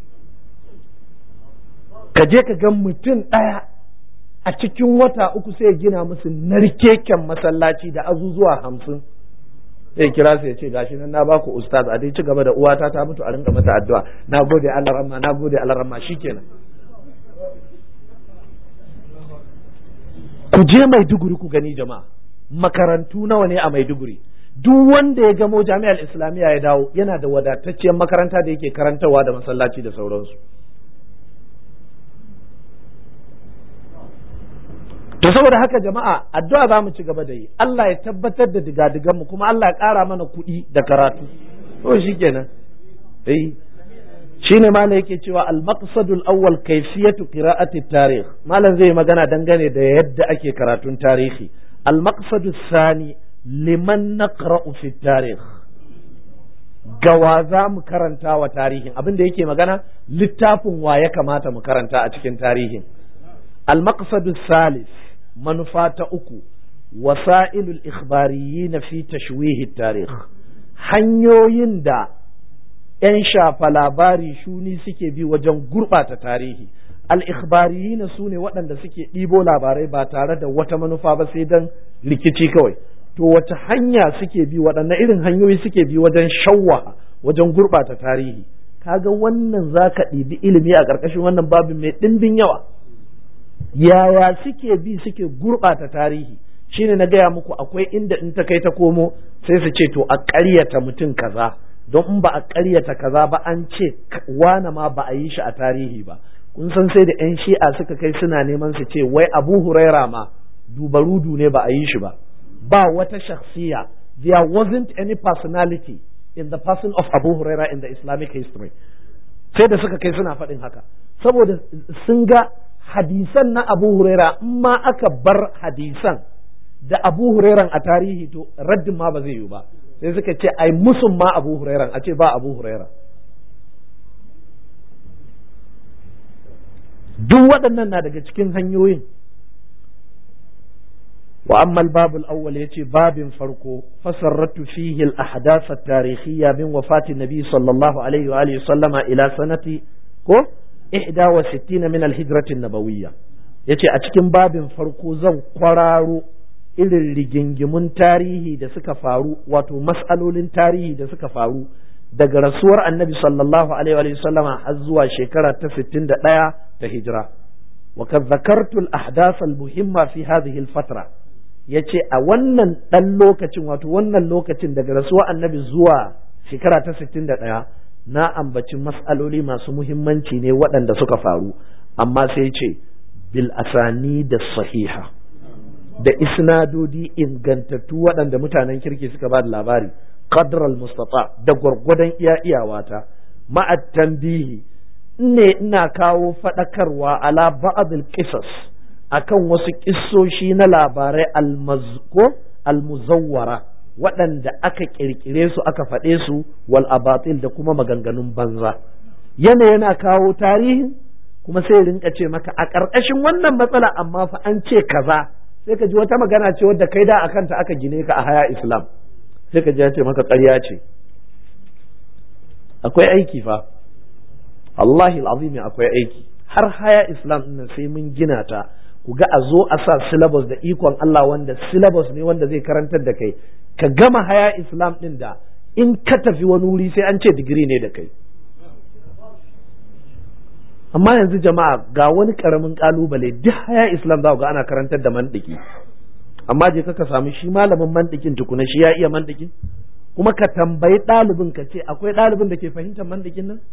Ka je ka ga mutum ɗaya a cikin wata uku sai ya gina musu narkeken masallaci da azuzuwa hamsin. Sai kira su ya ce gashi nan na baku ustaz a dai ci gaba da uwata ta mutu a rinka mata addu'a. Na gode Allah ramma, na gode Allah ramma, shikenan. Ku je Maiduguri ku gani jama'a, makarantu nawa ne a Maiduguri? Duk wanda ya gamo jami'ar Islamiyya ya dawo yana da wadatacciyar makaranta da yake karantarwa da masallaci da sauransu. To saboda haka jama'a addu'a za mu ci gaba da yi, Allah ya tabbatar da digadigan mu, kuma Allah ya ƙara mana kuɗi da karatu. To shikenan. Eh shine malam yake cewa al-maqsadul awwal kayfiyatu qira'ati tarikh. Malam zai magana dangane da yadda ake karatun tarihi. Al-maqsadus sani liman naqra'u fi tarikh. Gawa za mu karanta wa tarihin, abin da yake magana littafin wa ya kamata mu karanta a cikin tarihin. Al-maqsadus salis, manufa ta uku, wasa'ilul ikhbariyyin fi tashwih at-tarikh. Hanyoyin da ‘yan shafa labari shuni suke bi wajen gurɓata tarihi. Al-ikhbariyyin su ne waɗanda suke ɗibo labarai ba tare da wata manufa ba sai don rikici kawai. To wata hanya suke bi, waɗanne irin hanyoyi suke bi wajen shawwa, wajen gurɓata tarihi? Kaga wannan za ka ɗibi ilimi a ƙarƙashin wannan babin mai ɗimbin yawa. Yaya suke bi suke gurɓata tarihi? Shine na gaya muku akwai inda in ta kai ta komo sai su ce to a ƙaryata mutum kaza, don in ba a ƙaryata kaza ba an ce wane ma ba a yi shi a tarihi ba. Kun san sai da 'yan shi'a suka kai suna neman su ce wai Abu Huraira ma dubarudu ne ba a yi shi ba, ba wata shakhsiya, there wasn't any personality in the person of Abu Huraira in the Islamic history. Sai da suka kai suna faɗin haka saboda sun ga hadisan na Abu Huraira, in ma aka bar hadisan da Abu Hurairan a tarihi to raddin ma ba zai yi ba. Sai suka ce ai musun ma Abu Hurairan, a ce ba Abu Huraira. duk waɗannan na daga cikin hanyoyin. wa amma al-babul awwal yace babin farko fasarratu fihi al-ahdath at-tarikhiyya min wafati nabi sallallahu alaihi wa alihi sallama ila sanati ko ihda wa sittina min al-hijrati an-nabawiyya. yace a cikin babin farko zan kwararo irin rigingimun tarihi da suka faru, wato mas'alolin tarihi da suka faru daga rasuwar annabi sallallahu alaihi wa sallama har zuwa shekara ta sittin da ɗaya ta hijira. wa kad zakartu al-ahdath al-muhimma fi hadhihi al-fatra, yace a wannan dan lokacin, wato wannan lokacin daga rasuwar annabi zuwa shekara ta sittin da ɗaya, na ambaci mas'aloli masu muhimmanci ne waɗanda suka faru, amma sai ce bil asani da sahiha, da isnadodi ingantattu waɗanda mutanen kirki suka ba da labari, qadral mustata, da gwargwadon iya iyawata, ma'at tanbihi, ne ina kawo faɗakarwa ala ba'dil qisas, akan wasu kissoshi na labarai almazko almuzawwara waɗanda aka kirkire su aka faɗe su, wal abatil, da kuma maganganun banza. yana yana kawo tarihin kuma sai rinka ce maka a ƙarƙashin wannan matsala amma fa an ce kaza, sai ka ji wata magana ce wadda kai da akan ta aka gine ka a haya islam, sai ka ji ya ce maka ƙarya ce. akwai aiki fa, Allahi alazim akwai aiki. har haya islam ɗin sai mun gina ta, ku ga a zo a sa syllabus da ikon Allah, wanda syllabus ne wanda zai karantar da kai ka gama haya islam ɗin da in ka tafi wani wuri sai an ce digiri ne da kai. amma yanzu jama'a ga wani karamin kalubale, duk haya islam za ku ga ana karantar da mantiki, amma je ka samu shi malamin mantikin tukuna shi ya iya mantikin, kuma ka tambayi ɗalibin ka ce akwai ɗalibin da ke fahimtar mantikin nan.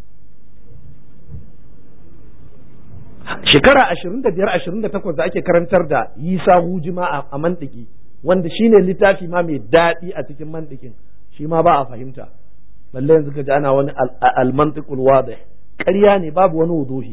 shekara ashirin da biyar ashirin da takwas da ake karantar da Yisa Hujima a mantiki, wanda shine littafi ma mai daɗi a cikin mantikin, shi ma ba a fahimta, balle yanzu ka ji ana wani al-mantiqul wadih, ƙarya ne, babu wani wuduhi.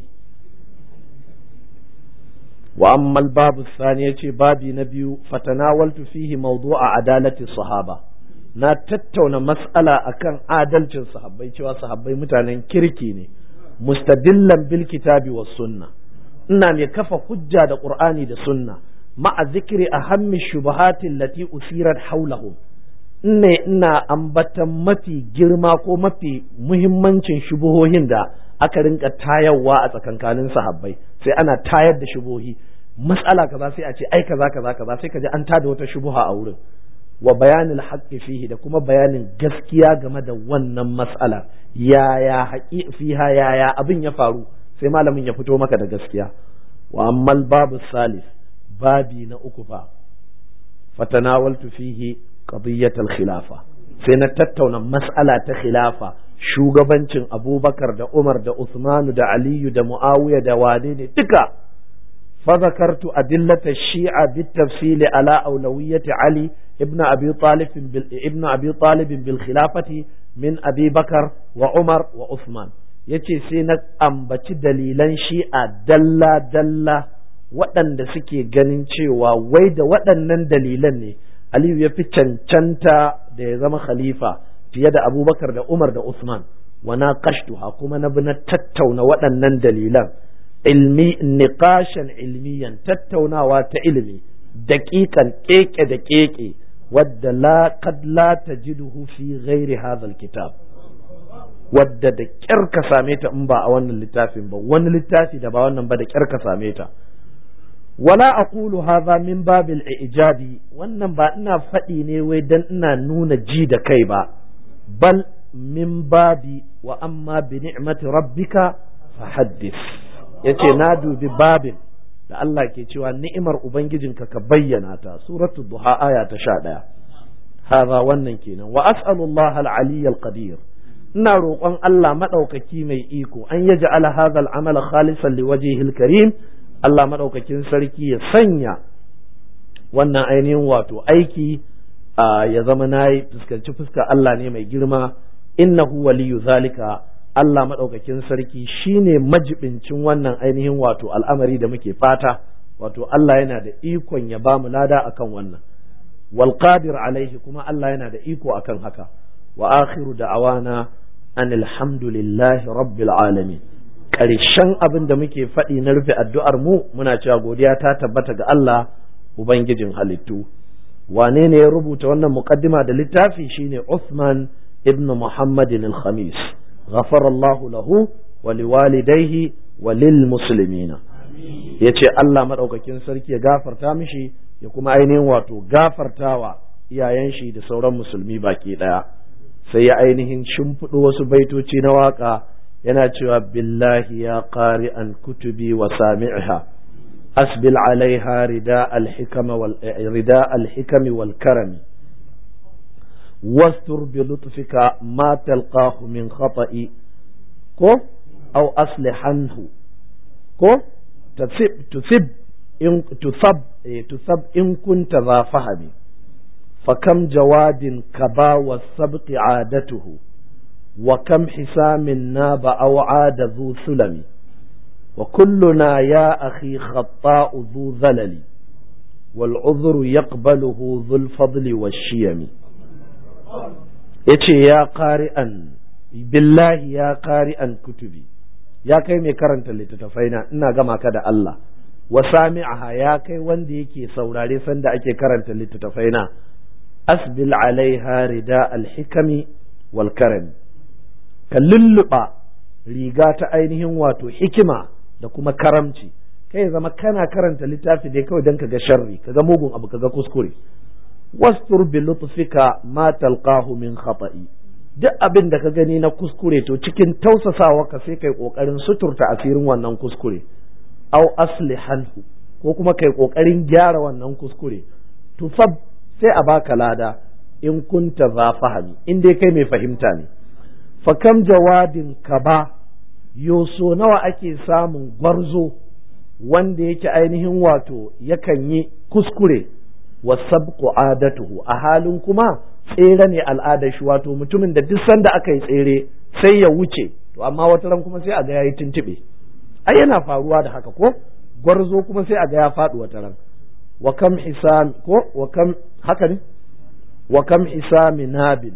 wa amma al-babu thani, yace babi na biyu, fatanawaltu fihi mawdu'a adalati sahaba, na tattauna mas'ala akan adalcin sahabbai, cewa sahabbai mutanen kirki ne, mustadillan bil kitabi was sunna, ina mai kafa hujja da qur'ani da sunna, ma'a zikri ahammi shubuhati allati usirat hawlahum, ina ina ambatan mafi girma ko mafi muhimmancin shubuhohin da aka rinka tayarwa a tsakankanin sahabbai, sai ana tayar da shubuhi, mas'ala kaza sai a ce ai kaza kaza kaza, sai kaji an tada wata shubuha a wurin, wa bayanil haqqi fihi, da kuma bayanin gaskiya game da wannan mas'ala, yaya haƙi fiha, yaya abin ya faru, sai malamin ya fito maka da gaskiya. wa ammal babu salis, babi na uku fa, fatanawaltu fihi qadiyatul khilafa, sai na tattauna mas'ala ta khilafa, shugabancin Abubakar da Umar da Usmanu da Aliyu da Muawiya da wane ne duka. fa zakartu adillata shi'a bitafsil ala awlawiyyati Ali ibn Abi Talib bil ibn Abi Talib bil khilafati min Abi Bakar wa Umar wa Usman, yace sai na ambaci dalilan shi'a dalla dalla waɗanda suke ganin cewa wai da waɗannan dalilan ne Aliyu ya fi cancanta da ya zama khalifa fiye da Abubakar da Umar da Usman. wa naqashtuha, kuma na bi na tattauna waɗannan dalilan ilmi niqashan ilmiyan, tattaunawa ta ilimi daƙiƙan keke da keke, wadda la qad la tajiduhu fi ghairi hadha alkitab, wadda da kyar ka same ta in ba a wannan littafin ba, wani littafi da ba wannan ba da kyar ka same ta. wala aqulu hadha min babil ijabi, wannan ba ina faɗi ne wai dan ina nuna ji da kai ba, bal min babi wa amma bi ni'mati rabbika fahaddith, yace na dubi babin da Allah ke cewa ni'imar ubangijinka ka bayyana ta, suratu duha aya ta sha ɗaya. hadha wannan kenan. wa as'alullaha al-aliy al-qadir, ina roƙon Allah madaukaki mai iko, an yaj'ala hadha al-amala khalisan liwajhihi al-karim, Allah maɗaukakin sarki ya sanya wannan ainihin wato aiki ya zama na yi fuskanci fuska Allah ne mai girma, innahu waliyu zalika, Allah maɗaukakin sarki shine majibincin wannan ainihin wato al'amari da muke fata, wato Allah yana da ikon ya ba mu lada akan wannan, wal qadir alaihi, kuma Allah yana da iko akan haka. wa akhiru da'awana anil hamdulillahi rabbil alamin. ƙarshen abin da muke faɗi na rufe addu'ar mu muna cewa godiya ta tabbata ga Allah ubangijin halittu. Wane ne ya rubuta wannan muqaddima da littafi? Shine Uthman ibn Muhammadin al-Khamis, ghafarallahu lahu wa liwalidayhi wa lil muslimina. Yace Allah madaukakin sarki ya gafarta mishi ya kuma ainihin wato gafartawa iyayen shi da sauran musulmi baki daya. Sai ya ainihin shimfiɗo wasu baitoci na waka yana cewa billahi ya qari'an kutubi wa sami'ha asbil alaiha rida al-hikama wal rida al-hikami wal karami wastur bi lutfika ma talqahu min khata'i ko aw aslihanhu ko tusib tusib in tusab tusab in kunta za fahami fakam jawadin kaba wa sabqi adatuhu wa kam hisamin naba aw ada dhu sulami wa kulluna ya akhi khata'u dhu zalali wal udhru yaqbaluhu dhul fadli wash shiyami. Yace ya qari'an billahi ya qari'an kutubi, ya kai mai karanta littattafai na, ina gama ka da Allah. Wa sami'aha, ya kai wanda yake saurare sanda ake karanta littattafai na, asbil alaiha rida alhikami wal karami, ka lulluɓa riga ta ainihin wato hikima da kuma karamci. Kai zama kana karanta littafi dai kawai don ka ga sharri, ka ga mugun abu, ka ga kuskure. Wastur bi lutfika ma talqahu min khata'i, duk abin da ka gani na kuskure to cikin tausasawa ka sai kai kokarin suturta asirin wannan kuskure. Au aslihanhu, ko kuma kai kokarin gyara wannan kuskure. Tusab, sai a baka lada in kunta za fahimi, in dai kai mai fahimta ne. Fakam jawadin kaba, yoso nawa ake samun gwarzo wanda yake ainihin wato yakan yi kuskure, wa sabqu adatuhu, a halin kuma tsere ne al'adar shi, wato mutumin da duk sanda aka yi tsere sai ya wuce, to amma wata ran kuma sai a ga yayi tuntube. Ai yana faruwa da haka ko? Gwarzo kuma sai a ga ya faɗi wata ran. Wa kam hisam ko wa kam haka ne? Wa kam hisami nabin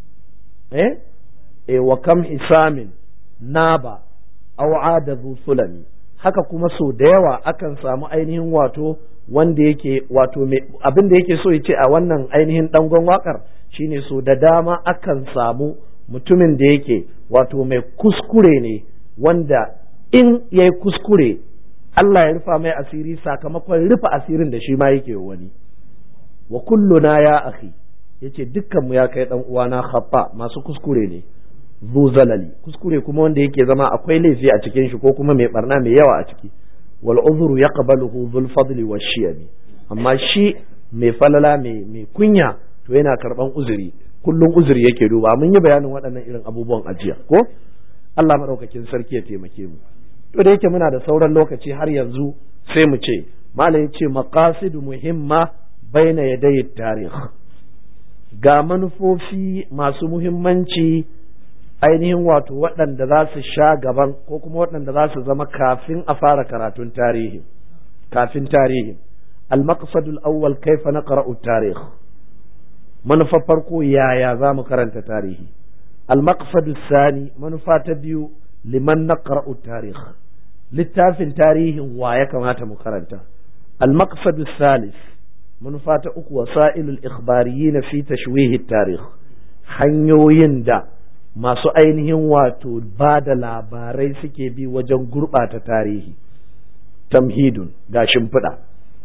eh eh wa kam hisamin naba aw ada zu sulami, haka kuma so da yawa akan samu ainihin wato wanda yake wato abin da yake so ya ce a wannan ainihin dangon wakar shine so da dama akan samu mutumin da yake wato mai kuskure ne, wanda in yayi kuskure Allah ya rufa mai asiri sakamakon rufa asirin da shi ma yake wani. Wa kulluna ya akhi, yace dukkan mu ya kai dan uwana khaffa, masu kuskure ne, zu zalali, kuskure kuma wanda yake zama akwai laifi a cikin shi ko kuma mai barna mai yawa a ciki. Wal uzru yaqbaluhu dhul fadli wash shiyami, amma shi mai falala mai mai kunya to yana karban uzuri, kullum uzuri yake duba. Mun yi bayanin waɗannan irin abubuwan ajiya ko? Allah madaukakin sarki ya taimake mu. To da yake muna da sauran lokaci har yanzu sai mu ce malam ya ce maqasidu muhimma baina yaday tarikh, ga manufofi masu muhimmanci ainihin wato waɗanda za su sha gaban ko kuma waɗanda za su zama kafin a fara karatun tarihi, kafin tarihi. Al-maqsadul awwal kaifa naqra'u tarikh, manufa farko yaya za mu karanta tarihi. Al-maqsadus sani, manufa ta biyu liman naqra'u tarikh, littafin tarihin wa ya kamata mu karanta. Al-maqsadus salis, manufa ta uku wasailul ikhbariyyin fi tashwih at-tarikh, hanyoyin da masu ainihin wato ba da labarai suke bi wajen gurɓata tarihi. Tamhidun, ga shimfiɗa.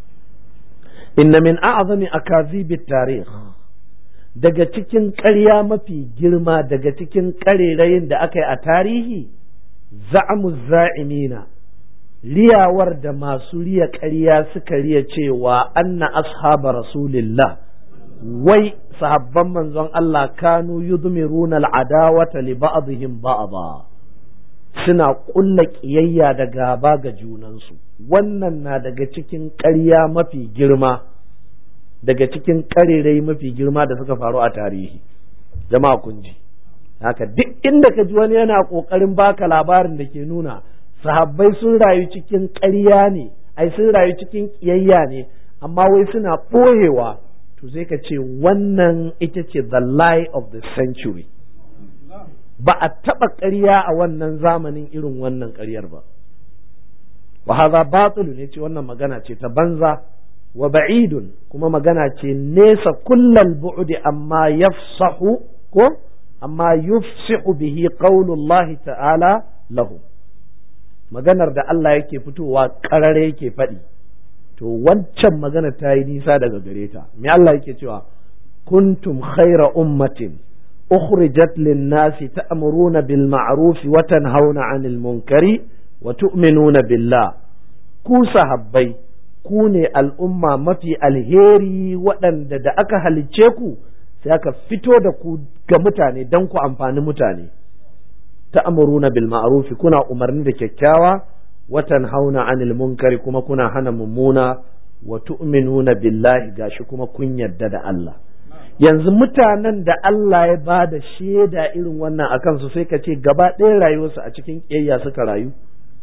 Inna min a'zami akazibit tarikh, daga cikin ƙarya mafi girma daga cikin ƙarerayin da aka yi a tarihi, za'amu za'imina, riyawar da masu riya ƙarya suka riya cewa anna ashaba rasulillah, wai sahabban manzon Allah kanu yudmiruna al'adawata li ba'dihim ba'dha, suna ƙulla ƙiyayya da gaba ga junansu. Wannan na daga cikin ƙarya mafi girma daga cikin ƙarerai mafi girma da suka faru a tarihi. Jama'a kun ji, haka duk inda ka ji wani yana ƙoƙarin baka labarin da ke nuna sahabbai sun rayu cikin ƙarya ne, ai sun rayu cikin ƙiyayya ne, amma wai suna ɓoyewa, to sai ka ce wannan ita ce the lie of the century. ba a taɓa ƙarya a wannan zamanin irin wannan ƙaryar ba. wa hadha batil ne ce wannan magana ce ta banza, wa ba'idun kuma magana ce nesa kullal bu'di amma yafsahu ko amma yufsihu bihi qaulullahi ta'ala lahu, maganar da Allah yake fitowa ƙarare yake faɗi, to wancan magana ta yi nisa daga gare ta. Me Allah yake cewa kuntum khaira ummatin ukhrijat lin-nasi ta'muruna bil ma'ruf wa tanhauna 'anil munkari wa tu'minuna billah. Ku sahabbai ku ne al'umma mafi alheri waɗanda da aka halicce ku sai aka fito da ku ga mutane don ku amfani mutane. ta'muruna bil ma'ruf kuna umarni da kyakkyawa wa tanhauna 'anil munkari kuma kuna hana mummuna wa tu'minuna billahi gashi kuma kun yarda da Allah. Yanzu mutanen da Allah ya ba da shaida irin wannan akan su sai ka ce gaba ɗaya rayuwarsu a cikin ƙiyayya suka rayu.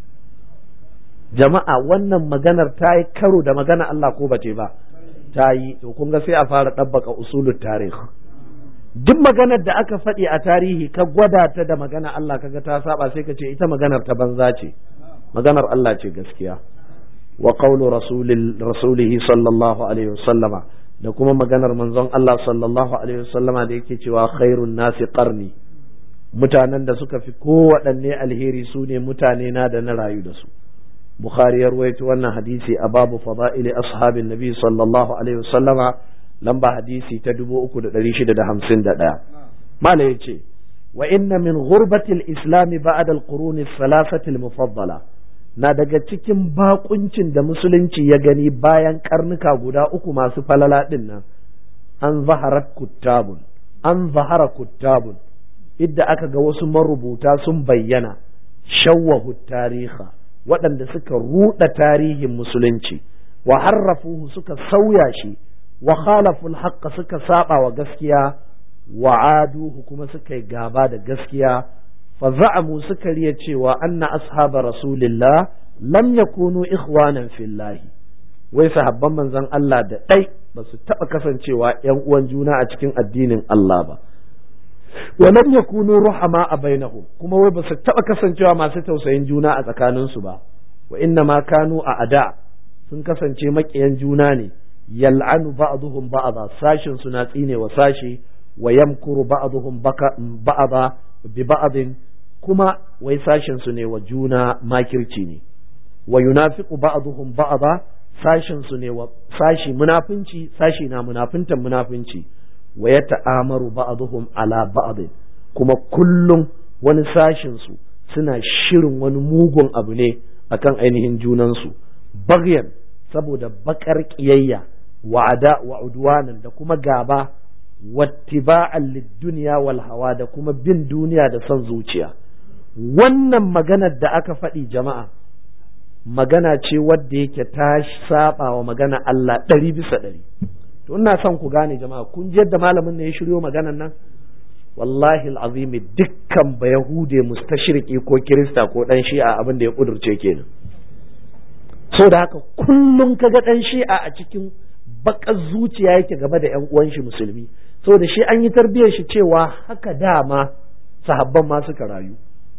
Jama'a wannan maganar ta yi karo da magana Allah ko bace ba ta yi, to kun ga sai a fara ɗabbaka usulul tarih. Duk maganar da aka faɗi a tarihi ka gwada ta da magana Allah kaga ta saba sai ka ce ita maganar ta banza ce, maganar Allah ce gaskiya. Wa qawlu rasulihi sallallahu alaihi wasallama, da kuma maganar manzon Allah sallallahu alaihi wasallama da yake cewa khairun nasi qarni, mutanen da suka fi kowaɗanne alheri su ne mutane na da na rayu da su. Bukhari ya ruwaito wannan hadisi a babu fada'ili ashabin nabi sallallahu alaihi wasallama, lamba hadisi ta dubu uku da ɗari shida da hamsin da ɗaya. Mala ya ce wa inna min ghurbatil islami ba'da al-quruni thalathati al-mufaddala, na daga cikin bakuncin da musulunci ya gani bayan karnuka guda uku masu falala din nan, an zaharat kuttabun an zahara kuttabun idda aka ga wasu marubuta sun bayyana, shawwahu tariha waɗanda suka ruɗa tarihin musulunci, wa harrafuhu suka sauya shi, wa khalaful haqqa suka saba wa gaskiya, wa aduhu kuma suka yi gaba da gaskiya, fa za'amu suka riya cewa anna ashaba rasulillah lam yakunu ikhwanan fillahi, wai sahabban manzon Allah da dai ba su taɓa kasancewa ƴan uwan juna a cikin addinin Allah ba, wa lam yakunu ruhama a bainahum, kuma wai ba su taɓa kasancewa masu tausayin juna a tsakaninsu ba, wa inna ma kanu a ada, sun kasance maƙiyan juna ne, yal'anu ba'dhum ba'dha, sashin su na tsine wa sashi, wa yamkuru ba'dhum ba'dha bi ba'din, kuma wai sashin su ne wa juna makirci ne, wa yunafiqu ba'dhum ba'dha, sashin su ne wa sashi munafinci, sashi na munafintan munafinci, wa yata'amaru ba'dhum ala ba'd, kuma kullum wani sashin su suna shirin wani mugun abu ne akan ainihin junansu, bagyan saboda bakar kiyayya, wa'ada wa udwanan da kuma gaba, wattiba'an lid-dunya wal hawa da kuma bin duniya da son zuciya. Wannan maganar da aka faɗi jama'a magana ce wadda yake ta saba wa magana Allah ɗari bisa ɗari. To ina son ku gane jama'a, kun ji yadda malamin ne ya shiryo maganar nan, wallahi al'azimi dukkan ba Yahude mustashriki ko Kirista ko dan Shi'a abin da ya kudurce kenan. So da haka kullum kaga dan Shi'a a cikin bakar zuciya yake gaba da ƴan uwan shi musulmi, so da shi an yi tarbiyyar shi cewa haka dama sahabban ma suka rayu.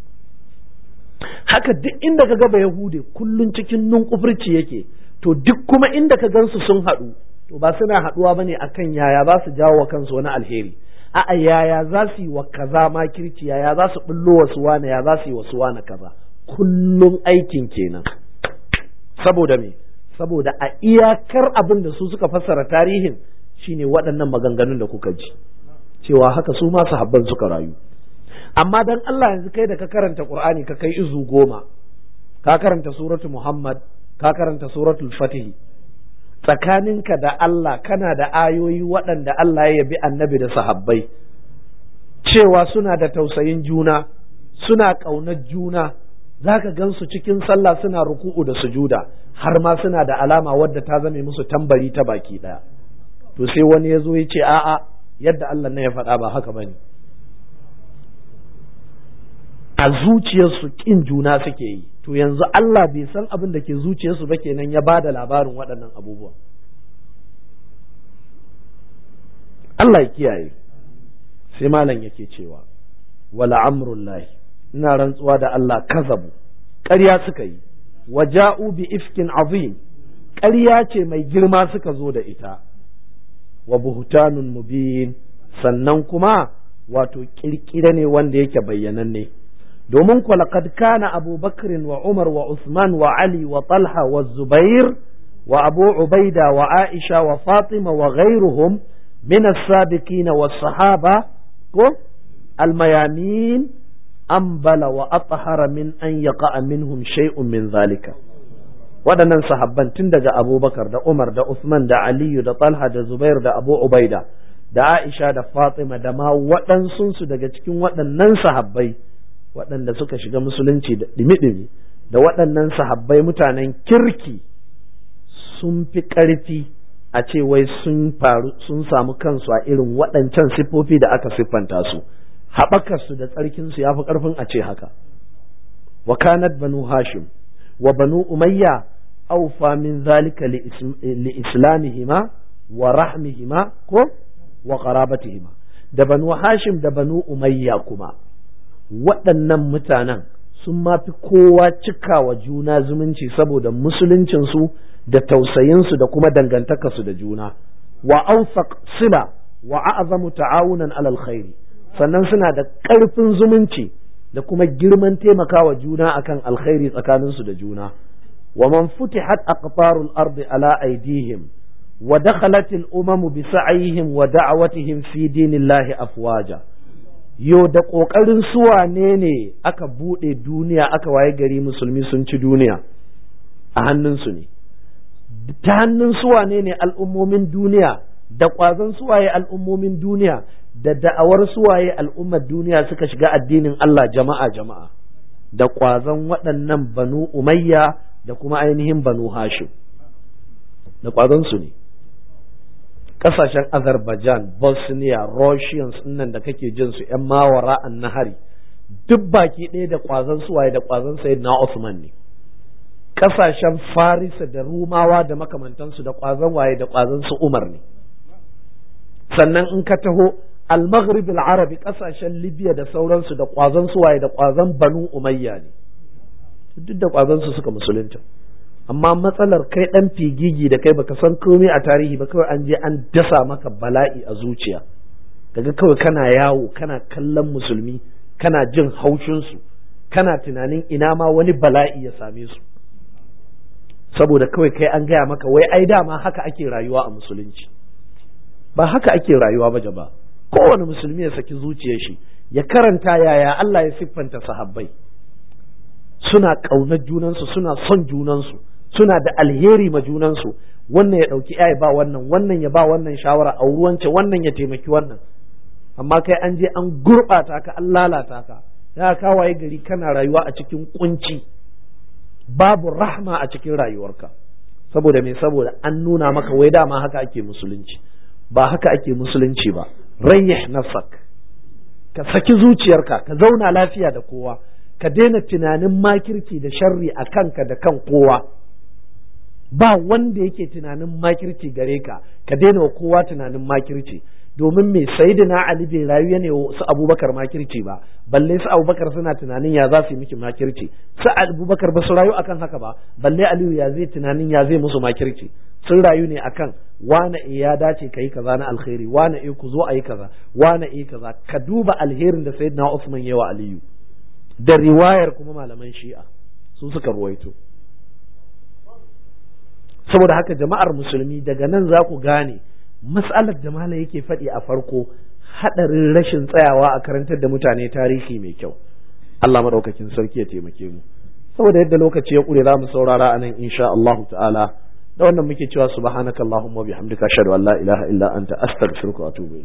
Haka duk inda ka ga ba Yahude kullum cikin nunkufurci yake, to duk kuma inda ka gansu sun haɗu to ba suna haɗuwa bane akan yaya za su jawo wa kansu wani alheri, a'a yaya za su yi wa kaza makirci, yaya za su bullo wasu wane, ya za su yi wasu wane kaza, kullum aikin kenan. Saboda me? Saboda a iyakar abin da su suka fassara tarihin shine waɗannan maganganun da kuka ji cewa haka su ma sahabban suka rayu. Amma dan Allah yanzu kai da ka karanta Qur'ani ka kai izu goma, ka karanta suratul Muhammad, ka karanta suratul Fatih, tsakaninka da Allah kana da ayoyi waɗanda Allah ya yabi annabi da sahabbai cewa suna da tausayin juna, suna ƙaunar juna, zaka gansu cikin sallah suna ruku'u da sujuda, har ma suna da alama wadda ta zame musu tambari ta baki ɗaya. To sai wani ya zo ya ce a'a yadda Allah ne ya faɗa ba haka bane, a zuciyarsu ƙin juna suke yi. To yanzu Allah bai san abin da ke zuciyarsu ba kenan ya bada labarin waɗannan abubuwa. Allah ya kiyaye. Sai malam yake cewa wala amrullahi ina rantsuwa da Allah kazabu ƙarya suka yi waja'u bi ifkin azim ƙarya ce mai girma suka zo da ita wa buhtanun mubin sannan kuma wato kirkire ne wanda yake bayyananne domin kuwa laqad kana Abu Bakr wa Umar wa Usman wa Ali wa Talha wa Zubair wa Abu Ubaida wa Aisha wa Fatima wa ghayruhum min as-sabiqin was-sahaba ko al-mayamin ambala wa athhara min an yaqa minhum shay'un min zalika waɗannan sahabban tun daga Abubakar da Umar da Usman da Aliyu da Talha da Zubair da Abu Ubaida da Aisha da Fatima da ma waɗansunsu daga cikin waɗannan sahabbai waɗanda suka shiga musulunci da ɗimi-ɗimi da waɗannan sahabbai mutanen kirki sun fi ƙarfi a ce wai sun faru sun samu kansu a irin waɗancan siffofi da aka siffanta su haɓakarsu da tsarkinsu ya fi ƙarfin a ce haka wa kanat banu hashim wa banu umayya awfa min zalika li islamihima wa rahmihima ko wa qarabatihima da banu hashim da banu umayya kuma waɗannan mutanen sun mafi kowa cikawa juna zumunci saboda musuluncinsu da tausayinsu da kuma dangantakarsu da juna wa awsaq sila wa a'zamu ta'awunan alal khairi sannan suna da ƙarfin zumunci da kuma girman taimakawa juna akan alkhairi tsakaninsu da juna wa man futihat aqtarul ardi ala aydihim wa dakhalat al umam bi sa'yihim wa da'watihim fi dinillahi afwaja yo da kokarin su wane ne aka bude duniya aka waye gari musulmi sun ci duniya a hannunsu ne ta hannun su wane ne al'ummomin duniya da ƙwazon suwaye al'ummomin duniya da da'awar suwaye al'ummar duniya suka shiga addinin Allah jama'a jama'a da ƙwazon waɗannan banu umayya da kuma ainihin banu hashim da ƙwazon su ne ƙasashen Azerbaijan, Bosnia, Russians nan da kake jin su ‘yan mawara an nahari duk baki ɗaya da ƙwazon suwaye da ƙwazon sayyidina Usman ne ƙasashen Farisa da Rumawa da makamantansu da ƙwazon waye da ƙwazon su Umar ne sannan in ka taho al-maghrib al-arabi kasashen libya da sauransu da kwazon suwaye da kwazon banu umayya ne duk da kwazon su suka musulunta amma matsalar kai dan figigi da kai baka san komai a tarihi ba kawai an je an dasa maka bala'i a zuciya kaga kawai kana yawo kana kallon musulmi kana jin haushin su kana tunanin ina ma wani bala'i ya same su saboda kawai kai an gaya maka wai ai dama haka ake rayuwa a musulunci ba haka ake rayuwa ba jaba kowane musulmi ya saki zuciyar shi ya karanta yaya Allah ya siffanta sahabbai suna ƙaunar junansu suna son junansu suna da alheri ma junansu wannan ya ɗauki ya ba wannan wannan ya ba wannan shawara a ruwance wannan ya taimaki wannan amma kai an je an gurɓata ka an lalata ka ya kawaye gari kana rayuwa a cikin kunci babu rahma a cikin rayuwarka saboda me saboda an nuna maka wai dama haka ake musulunci ba haka ake musulunci ba rayyih nafsak ka saki zuciyarka ka zauna lafiya da kowa ka daina tunanin makirci da sharri a kanka da kan kowa ba wanda yake tunanin makirci gare ka ka daina wa kowa tunanin makirci domin me sayyidina Ali bai rayu ne su Abubakar makirci ba balle su Abubakar suna tunanin ya za su yi miki makirci su Abubakar ba su rayu akan haka ba balle Aliyu ya zai tunanin ya zai musu makirci sun rayu ne akan wane ya dace ka yi kaza na alkhairi wane e ku zo a yi kaza wane e kaza ka duba alherin da sayyidina Usman yawa Aliyu da riwayar kuma malaman Shi'a su suka ruwaito saboda haka jama'ar musulmi daga nan za ku gane mas'alar da malam yake faɗi a farko haɗarin rashin tsayawa a karantar da mutane tarihi mai kyau Allah madaukakin sarki ya taimake mu saboda yadda lokaci ya ƙure za mu saurara a nan insha Allah ta'ala da wannan muke cewa subhanakallahumma wa bihamdika ashhadu an la ilaha illa anta astaghfiruka wa atubu